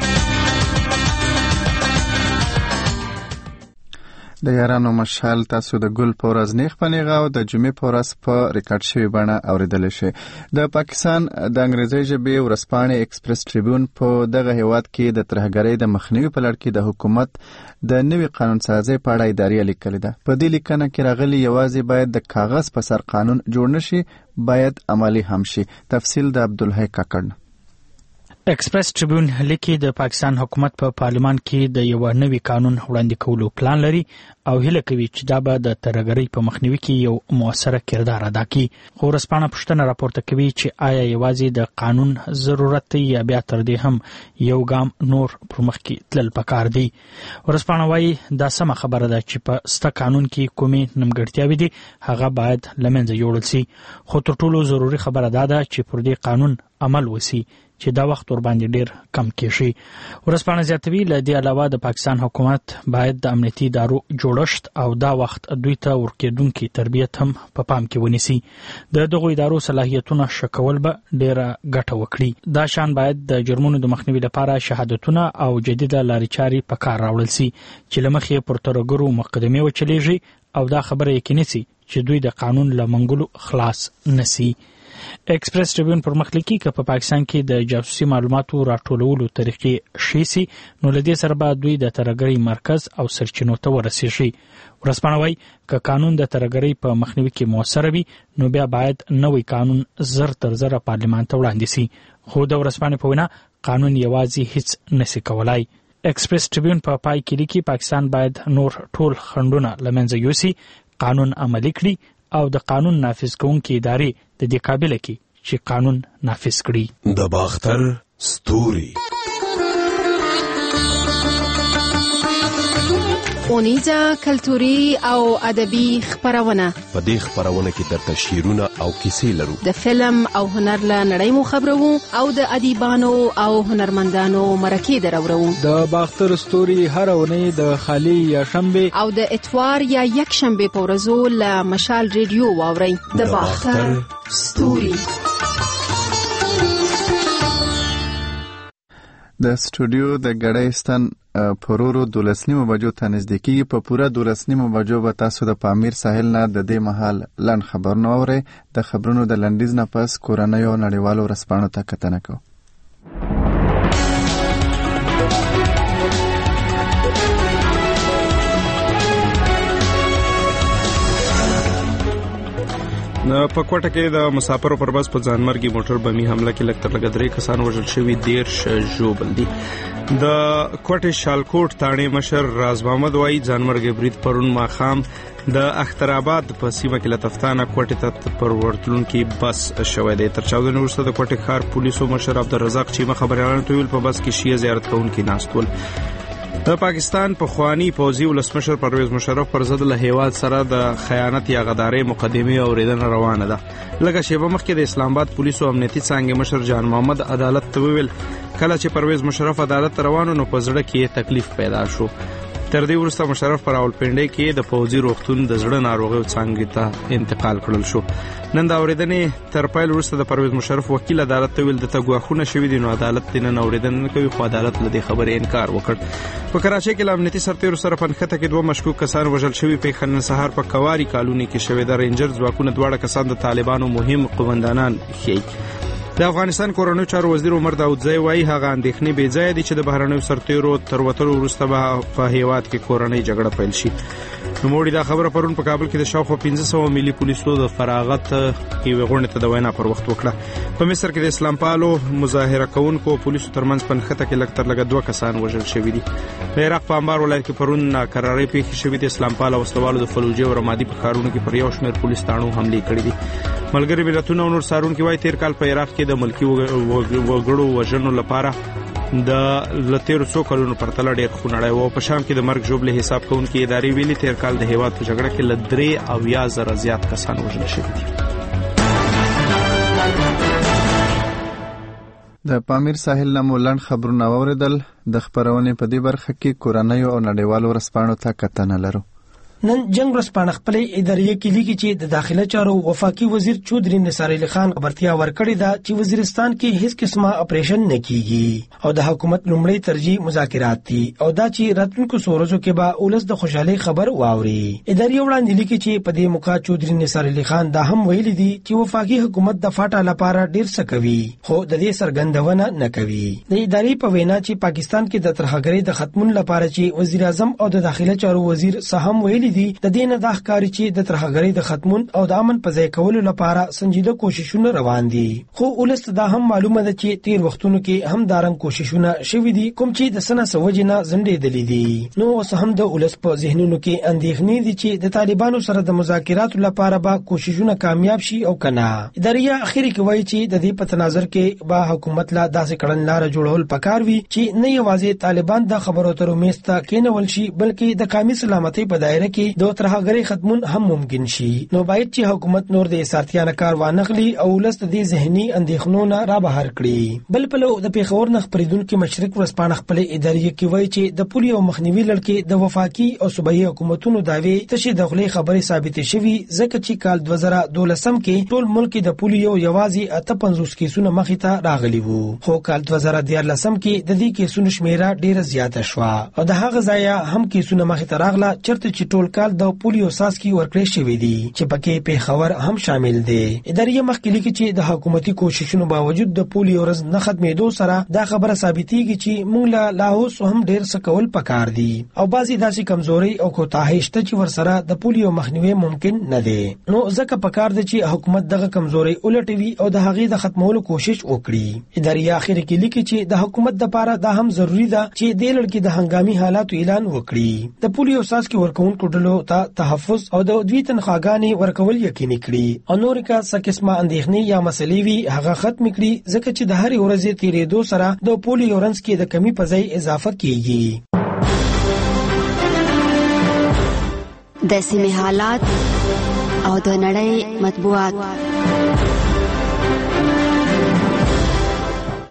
د یارانو مشال تاسو د ګل په ورځ نیخ پنیغه او د جمعې په ورځ په ریکارډ شوی بڼه اوریدلی شئ. د پاکستان د انګریزي ژبې ورځپاڼې ایکسپریس ټریبیون په دغه هیواد کې د ترهګرۍ د مخنیوي په لړ کې د حکومت د نوي قانون سازي په اړه اداري لیکلې ده. په دې لیکنه کې راغلي یوازې باید د کاغذ په سر قانون جوړ نشي باید عملی هم شي. تفصیل د عبدالحی کاکړ. ایکسپریس ټریبیون لیکي د پاکستان حکومت په پا پارلمان کې د یو نوي قانون وړاندې کولو پلان لري او هیله کوي چې دا به د ترهګرۍ په مخنیوي کې یو موثره کردار ادا کړي. خو ورځپاڼه پوښتنه راپورته کوي چې آیا یوازې د قانون ضرورت دی یا بیا تر دې هم یو ګام نور پر مخ کې تلل پکار دی. ورځپاڼه وايي دا سمه خبره ده چې په سته قانون کې کومې نیمګړتیاوې دي هغه باید له منځه یوړل شي. خو تر ټولو ضروري خبره دا ده چې پر دې قانون عمل وشي چې دا وخت ور باندې ډیر کم کیږي. ورځپاڼه زیاتوي له دې علاوه د پاکستان حکومت باید د امنیتي ادارو جوړښت او دا وخت دوی ته ورکېدونکي تربیت هم په پام کې ونیسي. د دغو ادارو صلاحیتونه شکول به ډیره ګټه وکړي. دا شان باید د جرمونو د مخنیوي لپاره شهادتونه او جديده لارې چارې په کار راوړل شي چې لمخې پر ترهګرو مقدمه وچلیږي او دا خبره یقیني سي چې دوی د قانون له منګولو خلاص نسی. ایکسپریس ټریبیون پر مخ لیکي چې په پاکستان کې د جاسوسي معلوماتو راټولولو طریقې شي سي نو لدې سره به دوی د ترهګرۍ مرکز او سرچینو ته ورسیږي. ورځپاڼه وايي چې قانون د ترهګرۍ په مخنیوي کې موثر وي نو بیا باید نوې قانون زر تر زر پارلمان ته وړاندې شي. خو د ورځپاڼې په وینا قانون یوازې هیڅ نشي کولای. ایکسپریس ټریبیون په پای کې لیکي پاکستان باید نور ټول خنډونه له منځه یوسي، قانون عملي کړي او د قانون نافذ کوونکي ادارې د دې قابل کی چې قانون نافذ کړي. د باختر ستوري اونیزه کلتوري او ادبي خبرونه. په دې خبرونه کې درته شعرونه او کیسې لرو. د فلم او هنر له نړۍ مو خبرو او د ادیبانو او هنرمندانو مرکې درورو. د باختر ستوري هر اونۍ د خالی یا شنبه او د اتوار یا یک شنبه په ورځو له مشال ریډیو واورئ. د باختر ستوري. د سټوډیو د ګړیستان پرورو دولسنیمو بجو ته نزدیکي په پوره دولسنیمو بجو به تاسو د پامیر ساحل نه د دې مهال لنډ خبرونه اورئ. د خبرونو د لنډیز نه پس کورنۍ او نړیوالو ورځپاڼو ته کتنه کوو. په کوټه کې د مسافرو پر بس په ځانمرګي موټر بمي حمله کې لکتر لګ درې کسان وژل شوي، دیرش ژوبل دي. د کوټه شالکوټ تاڼې مشر راز محمد وایي ځانمرګي برید پرون ماښام د اخترآباد په سیمه کې لطفتانه کوټه ته پر ورتلون کې بس شوی دی. تر چاودنې وروسته د کوټه ښار پولیسو مشر عبدالرزاق چیمه خبريالانو ته ویل په بس کې شیعه زیارت کوونکي ناست ول. د پاکستان په خوانی پوځي ولسمشر پرویز مشرف پر ضد له هیواد سره د خیانت یا غدارۍ مقدمه اوریدنه روانه ده. لکه شیبه مخکې د اسلام آباد پولیسو امنیتي څانګې مشر جان محمد عدالت ته ویل کله چې پرویز مشرف عدالت روانو نو په زړه کې تکلیف پیدا شو. تر دې وروسته مشرف پر راولپنډۍ کې د پوځي روغتون د زړه ناروغیو څانګې ته انتقال کړل شو. نن د اوریدنې تر پیل وروسته د پرویز مشرف وکیل عدالت ته ویل د تګواخونه شوي دي نو عدالت نن اوریدنه نه کوي، خو عدالت له دې خبرې انکار وکړ. په کراچۍ کې د امنیتي سرتیرو سره پنځه کې دوه مشکوک کسان وژل شوي. په نن سهار په کواري کالونی کې شوې د رینجر ځواکونو دواړه کسان د طالبانو مهم قومندانان ښیي. د افغانستان کورنیو چارو وزیر عمر داودزی وایي هغه اندېښنې بې ځایه دي چې د بهرنیو سرتیرو تر وتلو وروسته به په هیواد کې کورنۍ جګړه پیل شي. نوموړي دا خبره پرون په کابل کې د شاوخوا پنځه سوه ملي پولیسو د فراغت یوې غونډې ته د وینا پر وخت وکړه. په مصر کې د اسلام پالو مظاهره کوونکو پولیسو ترمنځ په نښته کې لږ تر لږه دوه کسان وژل شوي دي. د عراق په انبار ولایت کې پرون ناکرارۍ پیښې شوې دي. اسلام پالو وسلوالو د فلوجې او رمادي په ښارونو کې پر یو شمېر پولیس تاڼو حملې کړې دي. ملګري ملتونه او نور څارونکي وایي تیر کال په عراق کې د ملکي وګړو وژنو لپاره د لتیرو څو کلونو پرتله ډېر خونړی و. په شام کې د مرګ ژوبلې حساب کوونکي ادارې ویلي تیر کال د هیواد په جګړه کې له درې اویا زره زیات کسان وژل شوي دي. د پامیر ساحل نه مو لنډ خبرونه واورېدل. د خبرونې په دې برخه کې کورنیو او نړیوالو ورځپاڼو ته کتنه لرو. نن جنگ ورځپاڼه خپلې ادارې کې لیکي چې د داخله چارو وفاقي وزیر چودري نثار علي خان خبرتیا ورکړې ده چې وزیرستان کې هیڅ قسمه اپریشن نه کیږي او د حکومت لومړی ترجیح مذاکرات دي او دا چې راتلونکو سورزو کې به اولس د خوشحالي خبر واوري. ادارې وړاندې لیکي چې په دې موقع چودري نثار علي خان دا هم ویلي دي چې وفاقي حکومت د فاټا لپاره ډیر څه کوي خو د دې څرګندونه نه کوي. د ادارې په وینا چې پاکستان کې د ترهګرۍ د ختمون لپاره چې وزیر اعظم او د داخله چارو وزیر سهم ویلي دي د دې نه د ښکاري چې د ترهګرۍ د ختمون او د امن په ځای کولو لپاره سنجیده کوششونه روان دي. خو ولس دا هم معلومه ده چې تیر وختونو کې هم دارنګ کوششونه شوي دي کوم چې د سنه سوجنه زندېدلې دي. نو اوس هم د ولس په ذهنونو کې اندېښنې دي چې د طالبانو سره د مذاکراتو لپاره به کوششونه کامیاب شي او کنه. ادارې اخیری کې وایي چې د دې په تناظر کې به حکومت لا داسې کړنلاره جوړول پکار وي چې نه یوازې طالبان د خبرو اترو میز ته کېنول شي بلکې د قومي سلامتۍ په دایره کې د ترهګرۍ ختمون هم ممکن شي. نو باید چې حکومت نور د اسارتیا نه کار وانخلي او ولس د دې ذهني اندېښنو نه را بهر کړي. بل پلو د پیښور نه خبرېدونکو مشرق ورځپاڼه خپلې ادارې کې وایي چې د پولیو مخنیوي لړ کې د وفاقي او صوبایي حکومتونو داوی تشې داخلي خبرې ثابتې شوي ځکه چې کال دوه زره دولسم کې ټول ملک د پولیو یوازې اته پنځوس کیسونه مخې ته راغلي وو خو کال دوه زره دیارلسم کې د دې کیسونو شمیره ډیره زیاته شوه او د هغه ځای هم کیسونه مخې ته راغله چرته چې ټول کال د پولیو ساسکی ورکړې شوې دي چې پکې پیښور هم شامل دي. ادارې مخکې لیکي چې د حکومتي کوششونو باوجود د پولیو ورځ نه ختمېدو سره دا خبره ثابتېږي چې موږ لا لاهوس هم ډېر څه کول پکار دي او بعضې داسې کمزوري او کوتاهۍ شته چې ورسره د پولیو مخنیوي ممکن نه دی. نو ځکه پکار دی چې حکومت دغه کمزوري ولټوي او د هغې د ختمولو کوشش وکړي. ادارې اخر کې لیکي چې د حکومت لپاره دا هم ضروری ده چې د لړ کې د هنګامي حالاتو اعلان وکړي. د پولیو ساسکی ورکوونکو ډلو ته تحفظ او د دوی تنخواګانې ورکول یقیني کړي او نور کا څه قسمه اندېښنې یا مسلې وي هغه ختم کړي ځکه چې د هرې ورځې تیرېدو سره د پولیو رنځ کې د کمی په ځای اضافه کیږي. د سیمې حالات او د نړۍ مطبوعات.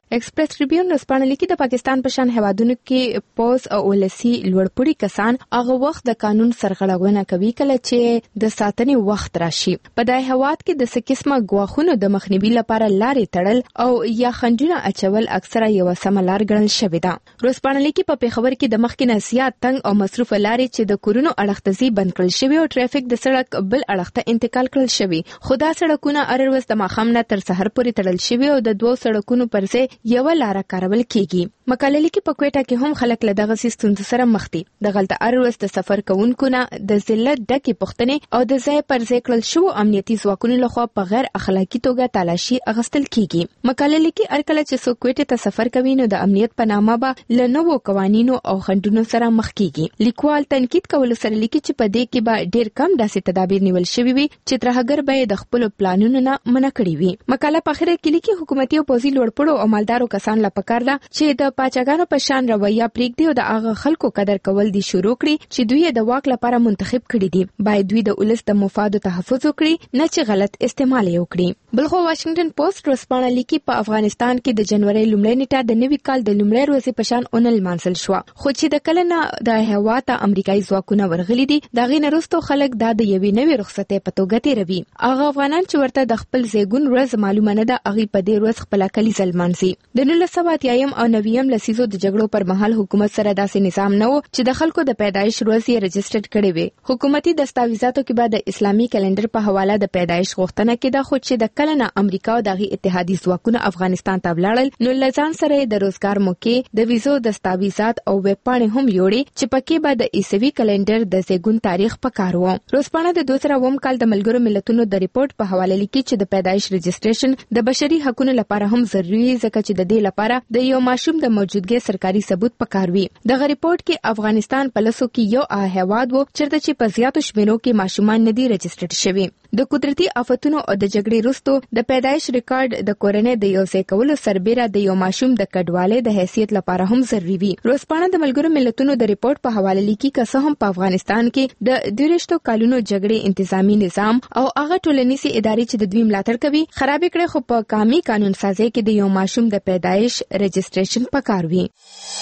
ایکسپریس ټریبیون رسپانه لیکي د پاکستان په شان هوادونو کې پوز او ولسی لوړپوړي کسان هغه وخت د قانون سرغړونه کوي کله چې د ساتنې وخت راشي. په دای هواد کې د سکیسمه غواخونو د مخنیوي لپاره لارې تړل او یا خنډونه اچول اکثره یو سم لار ګڼل شوې ده. رسپانه لیکي په پیښور کې د مخکې نسیات تنګ او مصروف لارې چې د کورونو اړختزي بند کړل شوی او ټرافیک د سړک بل اړخته انتقال کړل شوی. خدا سړکونه ارروز د ماخام نه تر سحر پورې تړل شوی او د دوه سړکونو پر ځای یو لار کارول کیږي. مقاله لیکي په کوټه کې هم خلک له دغه ستونزو سره مخ دي. د غلطه اروس د سفر کوونکو نه د ذلت ډکه پښتنې او د ځای پر ځای کړل شو امنیتي ځواکونو لخوا په غیر اخلاقی توګه تلاشي اغستل کیږي. مقاله لیکي ارکل چې څوک کوټه ته سفر کوي نو د امنیت په نامه به لنوو قوانینو او خنډونو سره مخ کیږي. لیکوال تنقید کول سره لیکي چې په دې کې به ډیر کم داسې تدابیر نیول شوی وي چې ترهګر به د خپل پلانونو نه منع کړی وي. مقاله په اخر کې لیکي حکومتي او پوزي لوړپوړو او مالدارو کسان لا پکار ده چې د پاچاګانو په شان رویه پریږدي او د هغه خلکو قدر کول دي شروع کړي چې دوی د واک لپاره منتخب کړي دي. باید دوی د ولس د مفادو تحفظ وکړي نه چې غلط استعمال یې وکړي. بلخو واشنگټن پوسټ رسپانه لیکي په افغانستان کې د جنوري لومړۍ نیټه د نوي کال د لومړۍ ورځې په شان اونل مانسل شو خو چې د کله نه د هوا ته امریکایي ځواکونه ورغلي دي دا غي نرستو خلک د یوې نوې رخصتې په توګه تیروي. هغه افغانان چې ورته د خپل زیګون ورځ معلومه نه ده هغه په دې ورځ خپل کلی ځلمانسي. د نولس سوه اتیایم او نویم لسیزو د جګړو پر مهال حکومت سره داسې نظام نه و چې د خلکو د پیدایش ورځ یې رجسټر کړي وي. حکومتي دستاویزاتو کې به د اسلامي کلندر په حواله د پیدایش غوښتنه کېده خو چې د کله نه امریکا او دغه اتحادي ځواکونه افغانستان ته ولاړل نو لزان سره د روزګار موقع د ویزو دستاویزات او ویب پاڼې هم یوړي چې پکې به د عیسوي کلندر د زیګون تاریخ پکار وو. روزپاڼه د دوه زره اووم کال د ملګرو ملتونو د ریپورت په حواله لیکي چې د پیدایش رجسټریشن د بشري حقوقو لپاره هم ضروري ځکه چې د دې لپاره د یو ماشوم د موجودګۍ سرکاري ثبوت پکار وي. دغه ریپورت کې افغانستان په لسو کې یو هیواد وو چیرته چې په زیاتو شمیرو کې ماشومان نه دي رجسټرډ شوي. د قدرتي آفتونو او د جګړې وروسته د پیدایش ریکارډ د کورنۍ د یو ځای کولو سربېره د یو ماشوم د کډوالۍ د حیثیت لپاره هم ضروري وي. روزپاڼه د ملګرو ملتونو د ریپورت په حواله لیکي که څه هم په افغانستان کې د دیرشتو کالونو جګړې انتظامی نظام او هغه ټولنیزي ادارې چې د دوی ملاتړ کوي خراب کړي خو په قامي قانون سازي کې د یو ماشوم د پیدایش رجسټریشن پکار وي.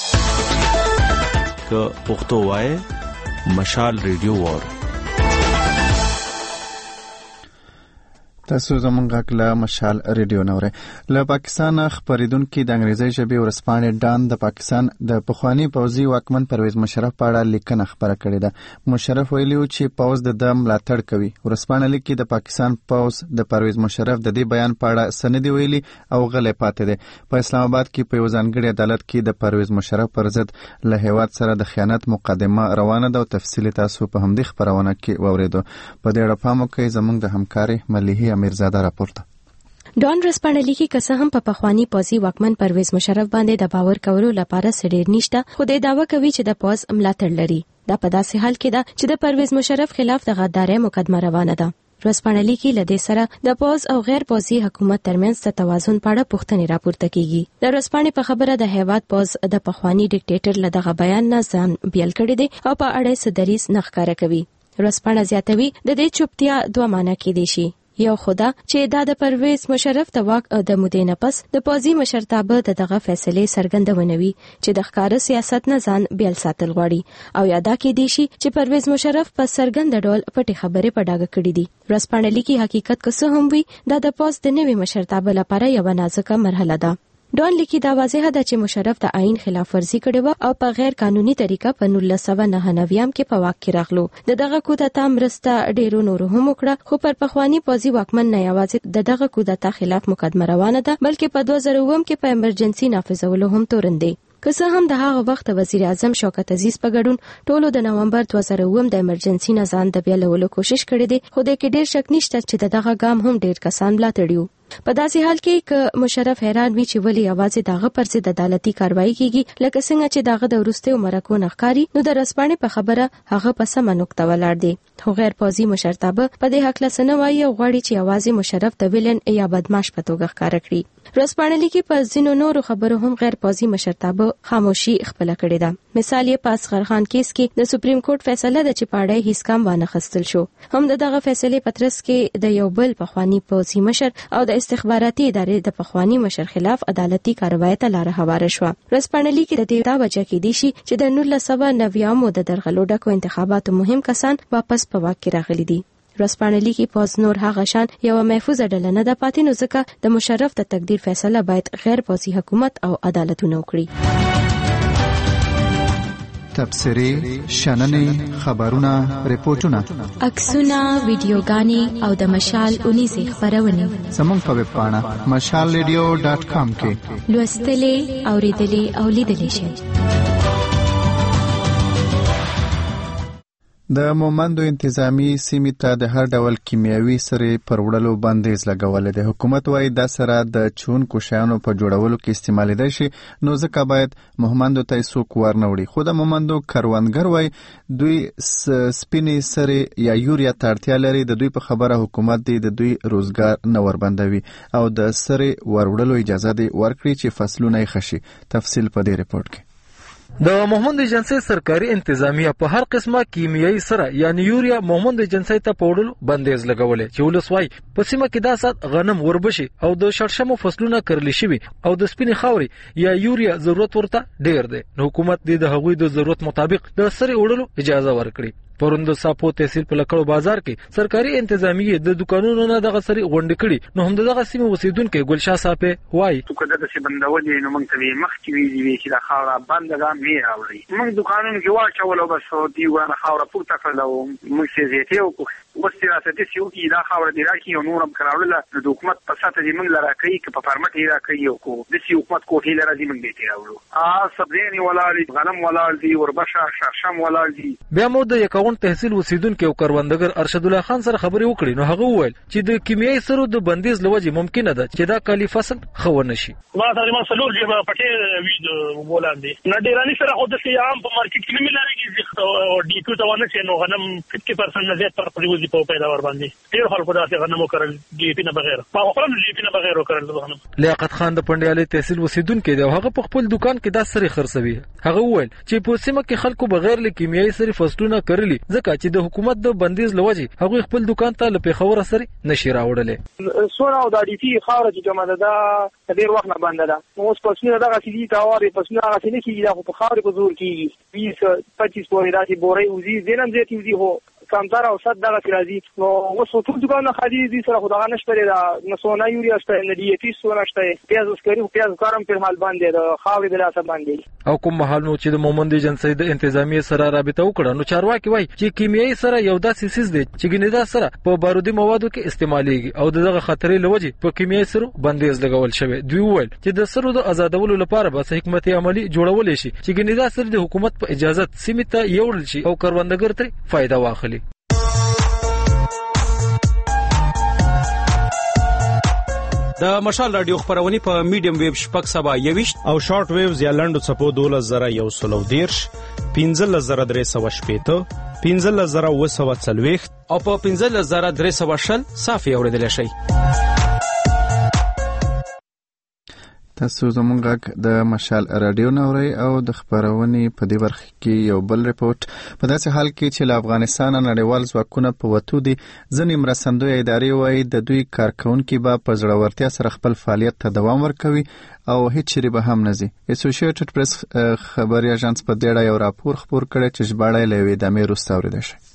که پښتو وای مشال ریډیو وار تاسو زمونږ غږ له مشال ریډیو نوري. له پاکستان خبرېدونکو د انګریزي ژبې ورسپانې ډان د پاکستان د پخوانی پوځي واکمن پرویز مشرف په اړه لیکنه خبره کړې ده. مشرف ویلي چې پوځ د دم ملاتړ کوي. ورسپانې لیکي د پاکستان پوځ د پرویز مشرف د دې بیان په اړه سندې ویلي او غلې پاتې ده. په اسلام آباد کې په یو ځانګړي عدالت کې د پرویز مشرف پر ضد له هیواد سره د خیانت مقدمه روانه ده او تفصیلی تاسو په همدې خبرونه کې واوریدو. په دې اړه پام وکړئ. زموږ د همکاري مليحي میرزاده راپورته. ډان رسپانه لیکي که څه هم په پخوانی پوځي واکمن پرویز مشرف باندې د باور کولو لپاره سړي نشته خو د دعوه کوي چې د پوځ ملاتړ لري. دا په داسې حال کې ده چې د پرویز مشرف خلاف د غدارۍ مقدمه روانه ده. رسپانه لیکي لدې سره د پوځ او غیر پوځي حکومت ترمنځ د توازن په اړه پوښتنې راپورته کیږي. د رسپانه په خبره د هیواد پوځ د پخوانی ډیکټیټر له دغه بیان نه ځان بیل کړی دی او په اړه سدریس نخکاره کوي. رسپانه زیاتوي د دې چوپتیا دوه معنی کې دي شي. یو خدا چې دا د پرویز مشرف د واک د مودې نه پس د پوځي مشرتابه د دغه فیصلې څرګندونه وي چې د ښکار سیاست نه ځان بیل ساتل غواړي او یادا کې دي شي چې پرویز مشرف په څرګند ډول پټي خبرې په ډاګه کړې دي. رسپانه لیکي حقیقت که څه هم وي دا د پوځ د نوي مشرتابه لپاره یو نازکه مرحله ده. ډان لیکي دا واضح ده چې مشرف د آئین خلاف ورزي کړې و او په غیر قانوني طریقه په نولس سوه نهه نوي کې په واک کې راغلو. د دغه کودتا مرسته ډیرو نورو هم وکړه خو پر پخوانی پوځي واکمن نه یوازې د دغه کودتا خلاف مقدمه روانه ده بلکې په دوه زره اووه کې په امرجنسي نافذولو هم تورن دی. که څه هم د هغه وخت وزیر اعظم شوکت عزیز په ګډون ټولو د نومبر دوه زره اووه د امرجنسي نه ځان د بیلولو کوشش کړې دي خو د کې ډیر شک نشته چې دغه ګام هم ډیر کسان ملاتړي. په داسې حال کې ک مشرف حیران وي چې ولی आवाज دغه پر ضد عدالتي کاروایی کیږي لکه څنګه چې دغه د ورستیو مرکو نخکاری نو د رسپانې په خبره هغه په سم نقطه ولاړ دی. خو غیر پوځي مشرتابه په دې حق لسنه وایي او غواړي چې आवाज مشرف د ویلن یا بدمعش په توګه ښکار کړي. ورځپاڼه لیکي په ځینو نورو خبرو هم غیر پوځي مشرتابه خاموشي خپل کړې ده. مثال یې په اصغر خان کیس کې د سپریم کورټ فیصله ده چې پاړې هیڅ کام وانه خستل شو. هم دغه فیصله پترس کې د یو بل پخوانی پوځي مشر او د استخباراتي ادارې د پخوانی مشر خلاف عدالتي کاروایی ته لار هواره شو. ورځپاڼه لیکي د دې دا وجه کې دي چې د نولس سوه نوي د درغلو ډکو انتخاباتو مهم کسان واپس په واک کې راغلي دي. ورځپاڼه لیکي پوز نور هغه شان یو محفوظه ډله نه ده پاتې، نو ځکه د مشرف د تقدیر فیصله باید غیر پوځي حکومت او عدالتونه وکړي. تبصرې، شننې، خبرونه، ریپورتونه، عکسونه، ویډیوګانې او د مشال اونیزې خبرونه زموږ په ویب پاڼه مشال ریډیو ډاټ کام کې لوستلې، اوریدلې او لیدلې شئ. د مومندو انتظامی سیمې ته د هر ډول کیمیاوي سرې پر وړلو بندیز لګولې ده. حکومت وايي دا سره د چونکو شیانو په جوړولو کې استعمالیدای شي، نو ځکه باید مومندو ته څوک ورنه وړي. خو د مومندو کروندګر وايي دوی سپینې سرې یا یوریا ته اړتیا لري. د دوی په خبره حکومت دی د دوی روزګار نه وربندوي او د سرې وروړلو اجازه دی ورکړي چې فصلونه یې ښه شي. تفصیل په دې ریپورت کې. د مومند ایجنسی سرکاري انتظامیه په هر قسمه کیمیاوي سره یعنی یوریا مومند ایجنسی ته پوړل بندیز لګولې چې ولسوای په سیمه کې دا سات غنم وربشي او د شړشمو فصلونه کرلی شوی او د سپینې خاوري یا یوریا ضرورت ورته ډیر دی. حکومت دې د هغوی د ضرورت مطابق د سره وړلو اجازه ورکړي. پروند صاحب تحصیل په لکړو بازار کې سرکاري انتظامیه د دکانونو نه دغه سری غونډه کړي، نو هم دغه سیمه اوسیدونکو ګلشاه صاحب وایي چې دغه څه بندول نو موږ ته مخ کې ویلي چې دا خاوره بندګا مې راوړي. موږ دکانونو کې واچول او بس دی وانه خاوره پورته کړل او موږ یې زیاته او وسته راځي چې یو کې دا خاوره دی راکې او نورم کراول نو د حکومت په ساته دی موږ لاره کوي چې په فارمټ یې راکې او کو د سی حکومت کوټې لاره دی موږ دې راوړو. ا سبزی ولال غنم ولال دی وربشه شرشم ولال دی. بیا مو د یکاون تحصیل اوسیدونکو کروندګر ارشد الله خان سره خبرې وکړې، نو هغه وویل چې د کیمیاوي سرو د بندیز لوجه ممکنه ده چې دا کالی فصل خو نه شي. ما تقریبا سلور جبه پټه وی ولاندې نه ډیرانی سره خو د سی عام په مارکیټ کې ملاريږي او ډی کیو ته ونه چې نو غنم پنځه پرسنټ نه زیات پر پریوزي په پیداوار باندې ډیر خلکو داسې غنمو کړل ډی پی نه بغیر ما خپل ډی پی نه بغیر وکړل غنم. لیاقت خان د پندیالي تحصیل اوسیدونکو دی، هغه په خپل دکان کې دا سری خرڅوي. هغه وویل چې په سیمه کې خلکو بغیر له کیمیاوي سری فصلونه کړلي ځکه چې د حکومت د بندیز لوجه هغه خپل دکان ته لپاره خبره سری نشي راوړلې. سونه او د ډی پی خاور چې جمع ده ډیر وخت نه بند ده. نو اوس پسونه دغه سړي دا واري پسونه هغه څه نه کیږي دا په خاور په زور کیږي. بیس پچیس پورې راځي بورې وزي دینم زیات وزي هو کمتر او صد دغه راځي. نو اوس ټول دکان خالي دي سره خدای نشته دا نو سونه یوریا شته نه دی تی سونه شته پیاز اسکري پیاز کارم په حال باندې د خاورې د لاسه باندې. او کوم محل نو چې د مومند ایجنسی د انتظامی سره رابطه وکړه، نو چارواکي وایي چې کیمیاوي سره یو داسې سیس دی چې ګنیدا سره په بارودي موادو کې استعمالېږي او دغه خطرې لوجه په کیمیاوي سره بندیز لګول شوی. دوی وویل چې د سرو د آزادولو لپاره به حکمت عملی جوړول شي چې ګنیدا سره د حکومت په اجازه سیمه ته یوړل شي او کروندګر ته فائدہ واخلي. د مشال رادیو خبرونه په میډیم ویب شپږ سبا یويشت او شارټ ویوز یا لنډو چپو دوله زره یو سلو دیرش پنځه زره درې سوه شپېته پنځه زره اوه سوه څلوېښت او په پنځه زره درې سوه شل صافي اوریدل شي. تاسو زموږ غږ د مشال رادیو نوري او د خبرونې په دې برخه کې یو بل ریپورت. په داسې حال کې چې له افغانستان نړیوال ځواکونه په وتو دي، ځینې مرستندوی ادارې وایي د دوی کارکونکي به په زړورتیا سره خپل فعالیت ته دوام ورکوي او هیڅ چیرې به هم نه ځي. اسوسییټډ پریس خبري اژانس په دې اړه یو راپور خپور کړی چې ژباړه یې له یوې دمې وروسته اورېدل شي.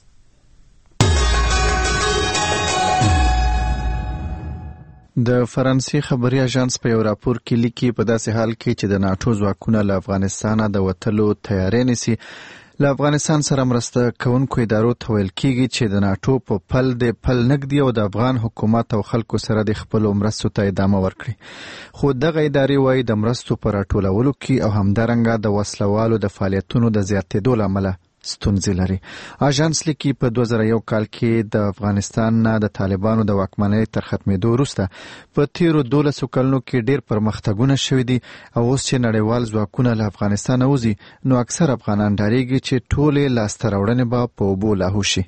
د فرانسې خبري اژانس په یو راپور کې لیکي په داسې حال کې چې د ناټو ځواکونه له افغانستانه د وتلو تیاری نیسي، له افغانستان سره مرسته کوونکو ادارو ته ویل کیږي چې د ناټو په پل د پل نګدي او د افغان حکومت او خلکو سره د خپل مرستو ته ادامه ورکړي. خو دغه ادارې وایي د مرستو پر راټولولو کې او همدارنګه د وسلوالو د فعالیتونو د زیاتېدو له امله ستونزې لري. اژانس لیکي په دوه زره یو کال کې د افغانستان نه د طالبانو د واکمنۍ تر ختمېدو وروسته په تیرو دولسو کلونو کې ډېر پرمختګونه شوي دي او اوس چې نړیوال ځواکونه له افغانستانه وځي نو اکثر افغانان ډارېږي چې ټولې لاسته راوړنې به په اوبو لاهو شي.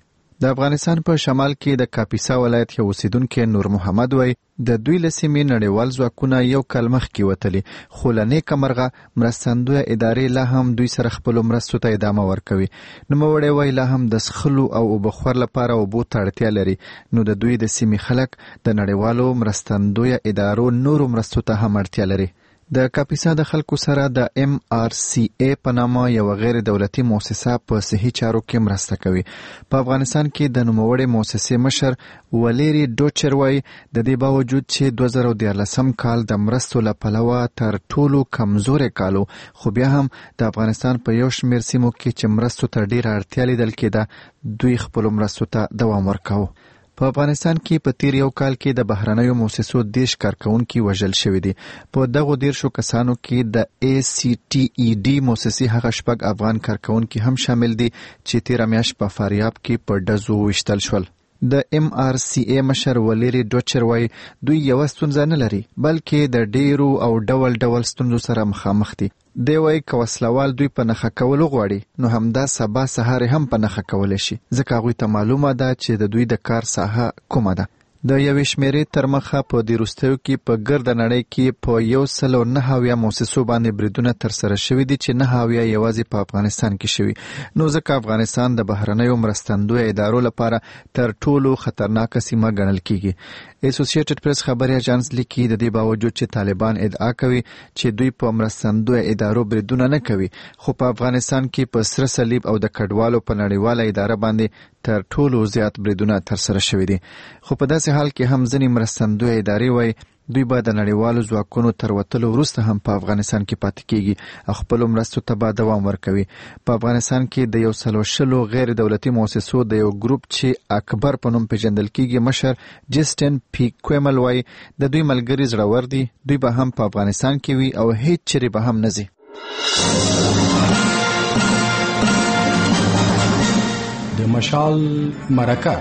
د افغانستان په شمال کې د کاپیسا ولایت یو اوسیدونکو نور محمد وای د دوی لسیمې نړیوال ځواکونه یو کال مخکې وتلي خو لنې کمرغه مرستندوی ادارې لا هم دوی سره خپل مرستو ته ادامه ورکوي. نو موړی وای لا هم د سخلو او وبخور لپاره او بو تړتیا لري. نو د دوی د سیمې خلک د نړیوالو مرستندوی ادارو نور مرستو ته هم اړتیا لري. د کاپیسا د خلکو سره د ام آر سی ای په نامه یو غیر دولتي مؤسسه په صحي چارو کې مرسته کوي. په افغانستان کې د نوموړې مؤسسې مشر ولیری ډوچر وای د دې باوجود چې دوه زره دیارلسم کال د مرستو له پلوه تر ټولو کمزورې کالو خو بیا هم د افغانستان په یو شمېر سیمو کې چې مرستو ته ډېره اړتیا لیدل کېده دوی خپلو مرستو ته دوام ورکاوه. په افغانستان کې په تیر یو کال کې د بهرنیو مؤسسو دیش کارکونکي وژل شوي دي. په دغو دیرشو کسانو کې د ای سی ټي ای ډي مؤسسې هغه شپږ افغان کارکونکي هم شامل دي چې تیره میاشت په فاریاب کې په ډزو ویشتل شول. د ام آر سی ای مشر ولیری ډوچر وای دوی یو ستونزه نه لري بلکې د ډیرو او ډول ډول ستونزو سره مخامخ دي. دی وای که وسلوال دوی په نښه کولو غواړي نو همدا سبا سهار هم په نښه کولی شي ځکه هغوی ته معلومه ده چې د دوی د کار ساحه کومه ده. د یوې شمیرې تر مخه په دې وروستیو کې په ګرده نړۍ کې په یو سل او نهه اویا مؤسسو باندې بریدونه ترسره شوي دي چې نهه اویا یوازې په افغانستان کې شوي. نو ځکه افغانستان د بهرنیو مرستندوی ادارو لپاره تر ټولو خطرناکه سیمه ګڼل کیږي. اسوسییټډ پریس خبري اژانس لیکي د دې باوجود چې طالبان ادعا کوي چې دوی په مرستندوی ادارو بریدونه نه کوي خو په افغانستان کې په سره صلیب او د کډوالو په نړیواله اداره باندې تر ټولو زیات بریدونه ترسره شوي دي. خو په داسې حال کې هم ځینې مرستندوی ادارې وایي دوی به د نړیوالو ځواکونو تر وتلو وروسته هم په افغانستان کې پاتې کیږي او خپلو مرستو ته به دوام ورکوي. په افغانستان کې د یو سل او شلو غیر دولتي مؤسسو د یو ګروپ چې اکبر په نوم پیژندل کیږي مشر جسټن پی کویمل وایي د دوی ملګري زړور دي دوی به هم په افغانستان کې وي او هیڅ چیرې به هم نه ځي. د مشال مرکه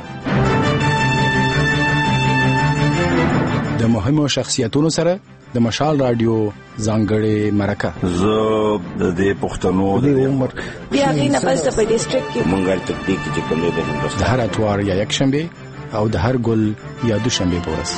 د مهمو شخصیتونو سره د مشال رادیو ځانګړې مرکه. زه د دې پښتنو د عمر بیا غینه پس په ډیسټریکټ کې مونږه تکتیک چې کوم دی د هندوستان د هر اتوار یا یک شنبه او د هر ګل یا دوشنبه پورس.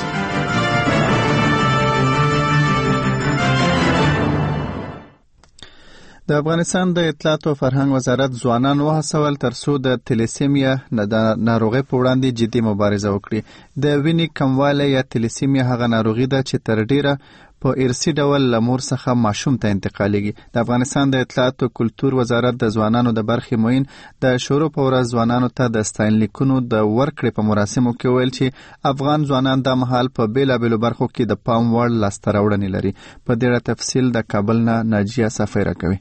د افغانستان د اطلاعات او فرهنګ وزارت ځوانان وهڅول ترڅو د تلیسیمیا د ناروغۍ په وړاندې جدي مبارزه وکړي. د وینې کموالی یا تلیسیمیا هغه ناروغي ده چې تر ډیره په ارثي ډول له مور څخه ماشوم ته انتقالیږي. د افغانستان د اطلاعات او کلتور وزارت د ځوانانو د برخې معین د شروع په ورځ ځوانانو ته د ستاینلیکونو د ورکړې په مراسمو کې ویل چې افغان ځوانان د مهال په بیلابیلو برخو کې د پام وړ لاسته راوړنې لري. په ډیره تفصیل د کابل نه ناجیه صفیره کوي.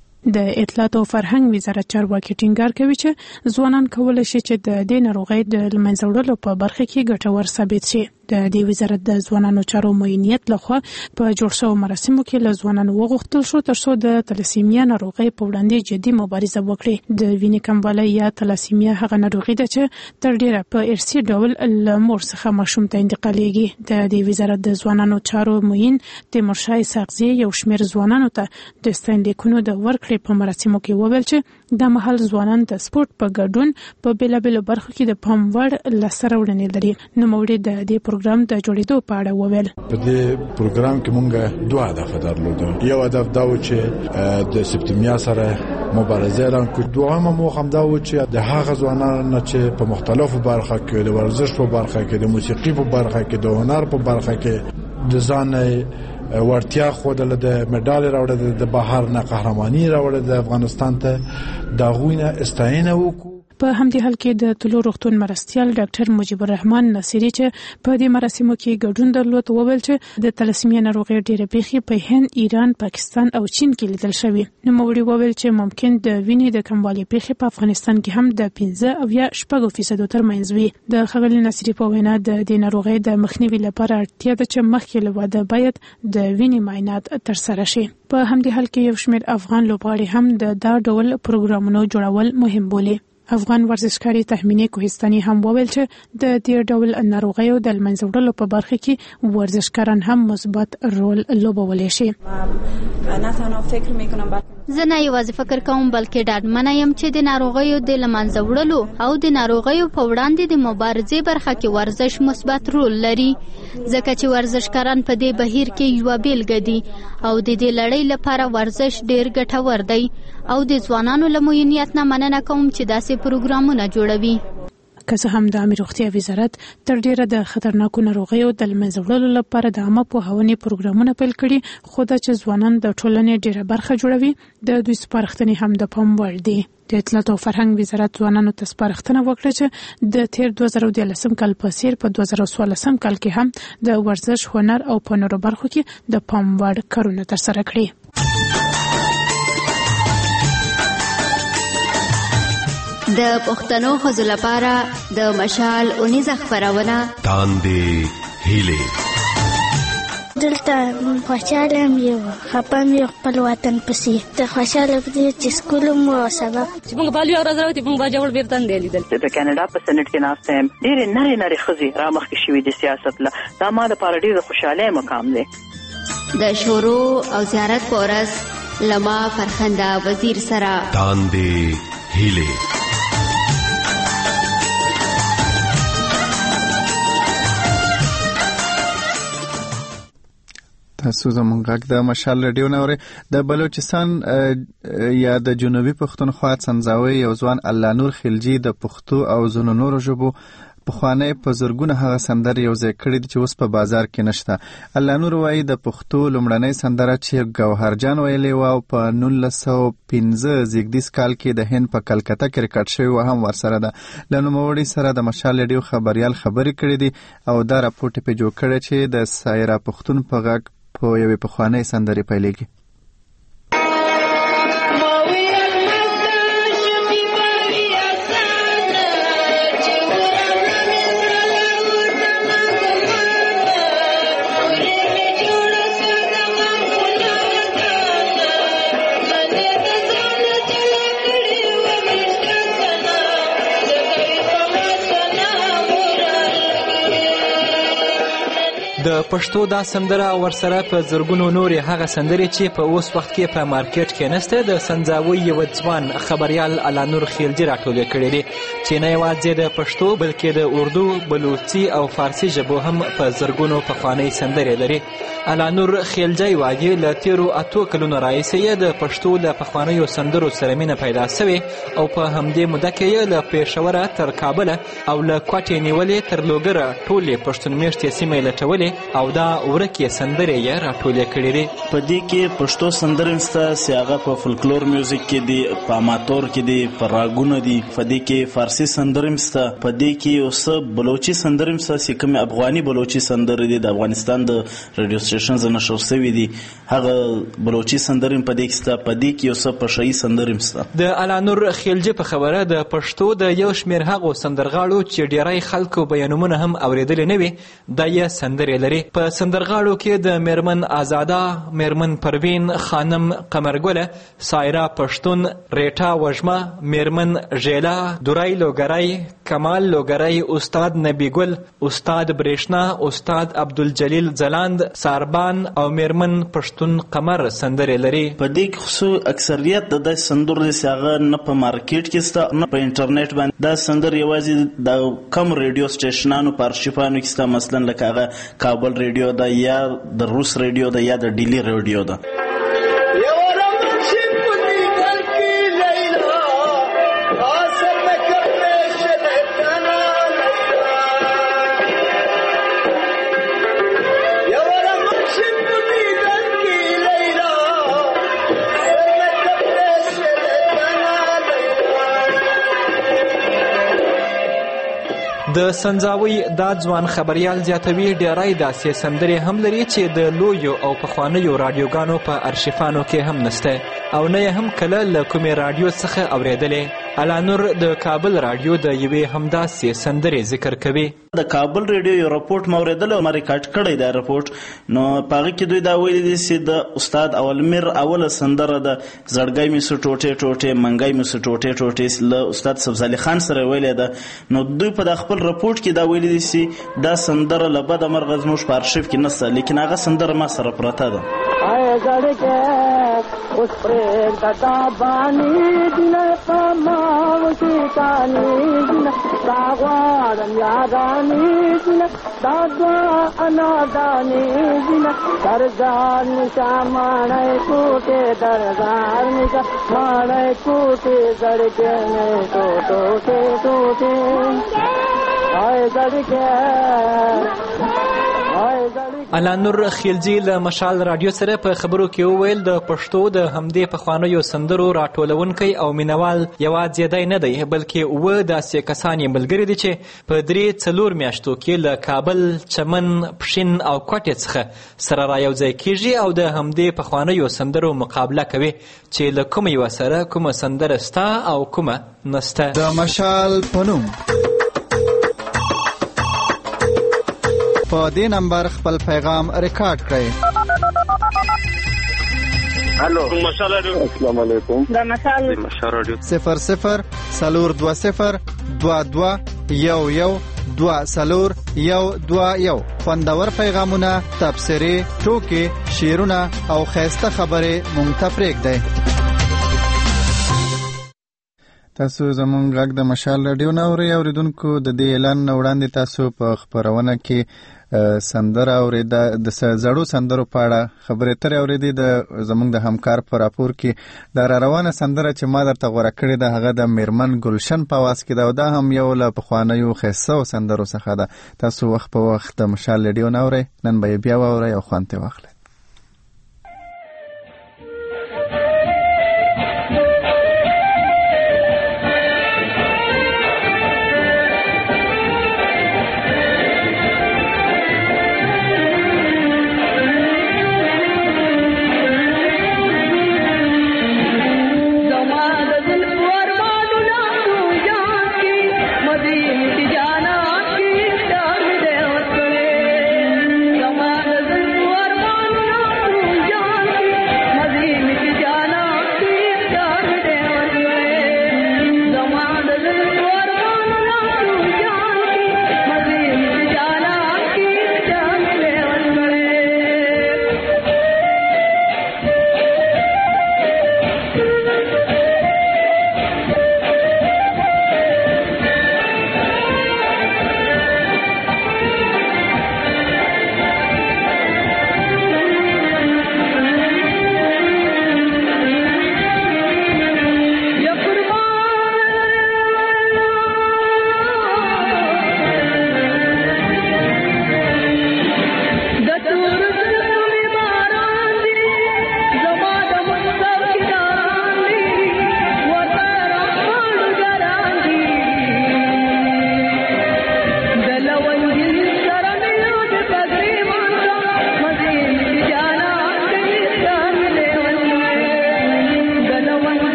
د اطلاعات او فرهنګ وزارت چارواکي ټینګار کوي چې ځوانان کولای شي چې د دې ناروغۍ د لمنځه وړلو په برخه کې ګټور ثابت شي. د دې وزارت د ځوانانو چارو معینیت لخوا په جوړ شوو مراسمو کې له ځوانانو وغوښتل شو ترڅو د تلاسیمیا ناروغۍ په وړاندې جدي مبارزه وکړي. د وینې کموالی یا تلاسیمیا هغه ناروغي ده چې تر ډیره په ارثي ډول له مور څخه ماشوم ته انتقالیږي. د دې وزارت د ځوانانو چارو معین تیمورشاه ساغزي یو شمېر ځوانانو ته د ستاینلیکونو د ورکړې په مراسمو کې وویل چې د مهال ځوانان د سپورت په ګډون په بیلابیلو برخو کې د پام وړ لاسته راوړنې لري. نوموړي د دې پروګرام د جوړېدو په اړه وویل. په دې پروګرام کې مونږ دوه هدف درلودل. یو هدف دا و چې د سپټمیا سره مبارزه اعلان کړو. دوهمه موخه هم دا و چې د هغه ځوانانو چې په مختلفو برخو کې د ورزش په برخه کې د موسیقي په برخه کې د هنر په برخه کې د ځان ورتیا خودل د مډال راوړل د بهر نه قهرماني راوړل د افغانستان ته دا غوینه استاینه وکړو. په همدې حال کې د طلوع روغتون مرستیال ډاکټر مجیب الرحمن نصیری چې په دې مراسمو کې ګډون درلود وویل چې د تلاسیمیا ناروغۍ ډېرې پیښې په هند، ایران، پاکستان او چین کې لیدل شوي. نوموړي وویل چې ممکن د وینې د کموالي پیښې په افغانستان کې هم د پنځه او یا شپږو فیصدو ترمنځ وي. د ښاغلي نصیری په وینا د دې ناروغۍ د مخنیوي لپاره اړتیا ده چې مخکې له واده باید د وینې معاینات ترسره شي. په همدې حال کې یو شمېر افغان لوبغاړي هم د دا ډول پروګرامونو جوړول مهم بولي. افغان ورزشکاري تهمینه کوهستاني هم وویل چې د دې ډول ناروغیو د منځه وړلو په برخه کې ورزشکاران هم مثبت رول لوبولی شي. زه نه یوازې فکر کوم بلکې ډاډمنه یم چې د ناروغیو د له منځه وړلو او د ناروغیو په وړاندې د مبارزې برخه کې ورزش مثبت رول لري، ځکه چې ورزشکاران په دې بهیر کې یوه بیلګه دي او د دې لړۍ لپاره ورزش ډېر ګټور دی او د ځوانانو له معینیت نه مننه کوم چې داسې پروګرامونه جوړوي. که څه هم د عامه روغتیا وزارت تر ډیره د خطرناکو ناروغیو د منځه وړلو لپاره د عامه پوهاونې پروګرامونه پیل کړي، خو دا چې ځوانان د ټولنې ډیره برخه جوړوي د دوی سپارښتنې هم د پام وړ دي. د اطلاعات او فرهنګ وزارت ځوانانو ته سپارښتنه وکړه چې د تیر دوه زره دیارلسم کال په څیر په دوه زره څوارلسم کال کې هم د ورزش، هنر او په نورو برخو کې د پام وړ کارونه ترسره کړي. د پښتنو ښځو لپاره د مشال اونیزه خپرونه تاندې هیلې. دلته خوشاله یم، یو خپه یم یو خپل وطن پسې. د خوشاله په دې چې سکول مو او سبق چې موږ بالو ورځ راوتی موږ به جوړ بیرته نه لیدل. د کاناډا په سنټ کې ناسته یم، ډېرې نرۍ نرۍ ښځې را مخکې شوي د سیاست له. دا ما لپاره ډېر د خوشحالۍ مقام دی. د شورو او زیارت په ورځ له ما فرخنده وزیر سره تاندې هیلې. تاسو زموږ غږ د مشال رادیو نه اورئ. د بلوچستان یا د جنوبي پښتونخوا څنځاوي یو ځوان الله نور خلجي د پښتو او ځینو نورو ژبو پخوانی په زرګونه هغه سندرې یو ځای کړي دي چې اوس په بازار کې نشته. الله نور وایي د پښتو لومړنۍ سندره چې ګوهرجان ویلې وه او په نولس سوه پنځه زیږدیز کال کې د هند په کلکته کې ریکارډ شوې وه هم ورسره ده. له نوموړي سره د مشال رادیو خبریال خبرې کړې دي او دا راپورټ یې پرې جوړ کړی چې د سایره پښتون په غږ په یوې پخوانۍ سندرې پیلېږي. د پښتو دا سندره ورسره په زرګونو نورې هغه سندرې چې په اوس وخت کې په مارکیټ کې نسته د سنځاوي یو ځوان خبریال الله نور خیلجي راټولې کړې دي چې نه یوازې د پښتو بلکې د اردو، بلوچي او فارسي ژبو هم په زرګونو پخوانۍ سندرې لري. الله نور خیلجي وایي له تیرو اتو کلونو راهیسې یې د پښتو له پخوانیو سندرو سره مینه پیدا سوې او په همدې موده کې یې له پېښوره تر کابله او له کوټې نیولې تر لوګره ټولې پښتون میشتې سیمې لټولې او دا ورکې سندرې یې راټولې کړې دي. په دې کې پښتو سندرې شته چې هغه په فولکلور میوزیک کې دي، په اماتور کې دي، په راګونو دي. په دې کې فارسي سندرې شته، په دې کې یو څه بلوچي سندرې شته چې کومې افغاني بلوچي سندرې دي د افغانستان د رادیو سټیشنز نشر شوي دي، هغه بلوچي سندرې په دې کې شته. په دې کې یو څه پښایي سندرې شته. د الله نور خیلجي په خبره د پښتو د یو شمېر هغو سندرغاړو چې ډیری خلکو بیانونه هم اورېدلې نه وي دا یې سندرې لري. په سندرغاړو کې د میرمن آزاده، میرمن پروین خانم قمرګله، سایرا پښتون، ریټا وژمه، میرمن ژیلا، دورای لوګرای، کمال لوګرای، استاد نبی ګل، استاد بریښنا، استاد عبدالجلیل ځلاند، ساربان او میرمن پښتون قمر سندرې لري. په دې کې خو اکثریت د داسې سندرو دي چې هغه نه په مارکیټ کې شته نه په انټرنیټ باندې. دا سندرې یوازې د کم ریډیو سټیشنانو په ارشیفانو کې شته، مثلا لکه هغه کابل ریډیو ده یا د روس ریډیو ده یا د ډیلی ریډیو ده. د سنځاوي دا ځوان خبریال زیاتوي ډیری داسې سندرې هم لري چې د لویو او پخوانیو رادیوګانو په ارشیفانو کې هم نسته او نه هم کله له کومې رادیو څخه اورېدلې. الانور د کابل رادیو د یوې همداسې سندرې ذکر کوي. د کابل رادیو یو رپورټ مو اوریدل او ما ریکارډ کړی دا رپورټ، نو پاغه کې دوی دا ویلي دي چې د استاد اولمیر اوله سندره د زړګي می سو ټوټه ټوټه منګي می سو ټوټه ټوټه له استاد سبزالي خان سره ویلې ده. نو دوی په خپل رپورټ کې دا ویلي دي چې دا سندره له بده مرغ زموږ په ارشیف کې نشته، لیکن هغه سندره ما سره پراته ده. آئے گڑ کے اس پریم تتا بانی دن پماو شیطانی دن ساغوارن یادانی دن دادوا انادانی دن درزان نشا مانے کوٹے درزان نشا مانے کوٹے زڑکے میں تو ٹوٹے ٹوٹے آئے گڑ کے الانور خیلجی له مشال رادیو سره په خبرو کې وویل د پښتو د همدې پخوانیو سندرو راټولونکي او مینوال یوازې دی نه دی، بلکې اوه داسې کسان یې ملګري دي چې په درې څلور میاشتو کې له کابل، چمن، پښین او کوټې څخه سره رایوځای کیږي او د همدې پخوانیو سندرو مقابله کوي چې له کومه یوه سره کومه سندره ستا او کومه نسته. د مشال په نوم په دې نمبر خپل پیغام ریکارډ کړئ. هلو مشال رادیو، السلام علیکم. دا مشال مشال رادیو صفر صفر سلور دو صفر دو دو یو یو دو سلور یو دو یو. خوندور پیغامونه، تبصرې، ټوکې، شعرونه او خیسته خبرې مونږ ته پرېږدئ. تاسو زمونږ غږ د مشال رادیو نه اورئ. اوریدونکو د دې اعلان نه وړاندې تاسو په خپرونه کې سندره اورېده، د زړو سندرو په اړه خبرې ترې اورېدې. د زمونږ د همکار په راپور کې د را روانه سندره چې ما درته غوره کړې ده هغه د میرمن ګلشن په آواز کې ده او دا هم یو له پخوانیو ښایسته سندرو څخه ده. تاسو وخت په وخت د مشال رادیو نه اورئ، نن به یې بیا واورئ او خوند ترې واخلئ. Come on.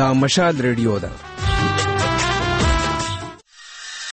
دا مشال ریډیو ده.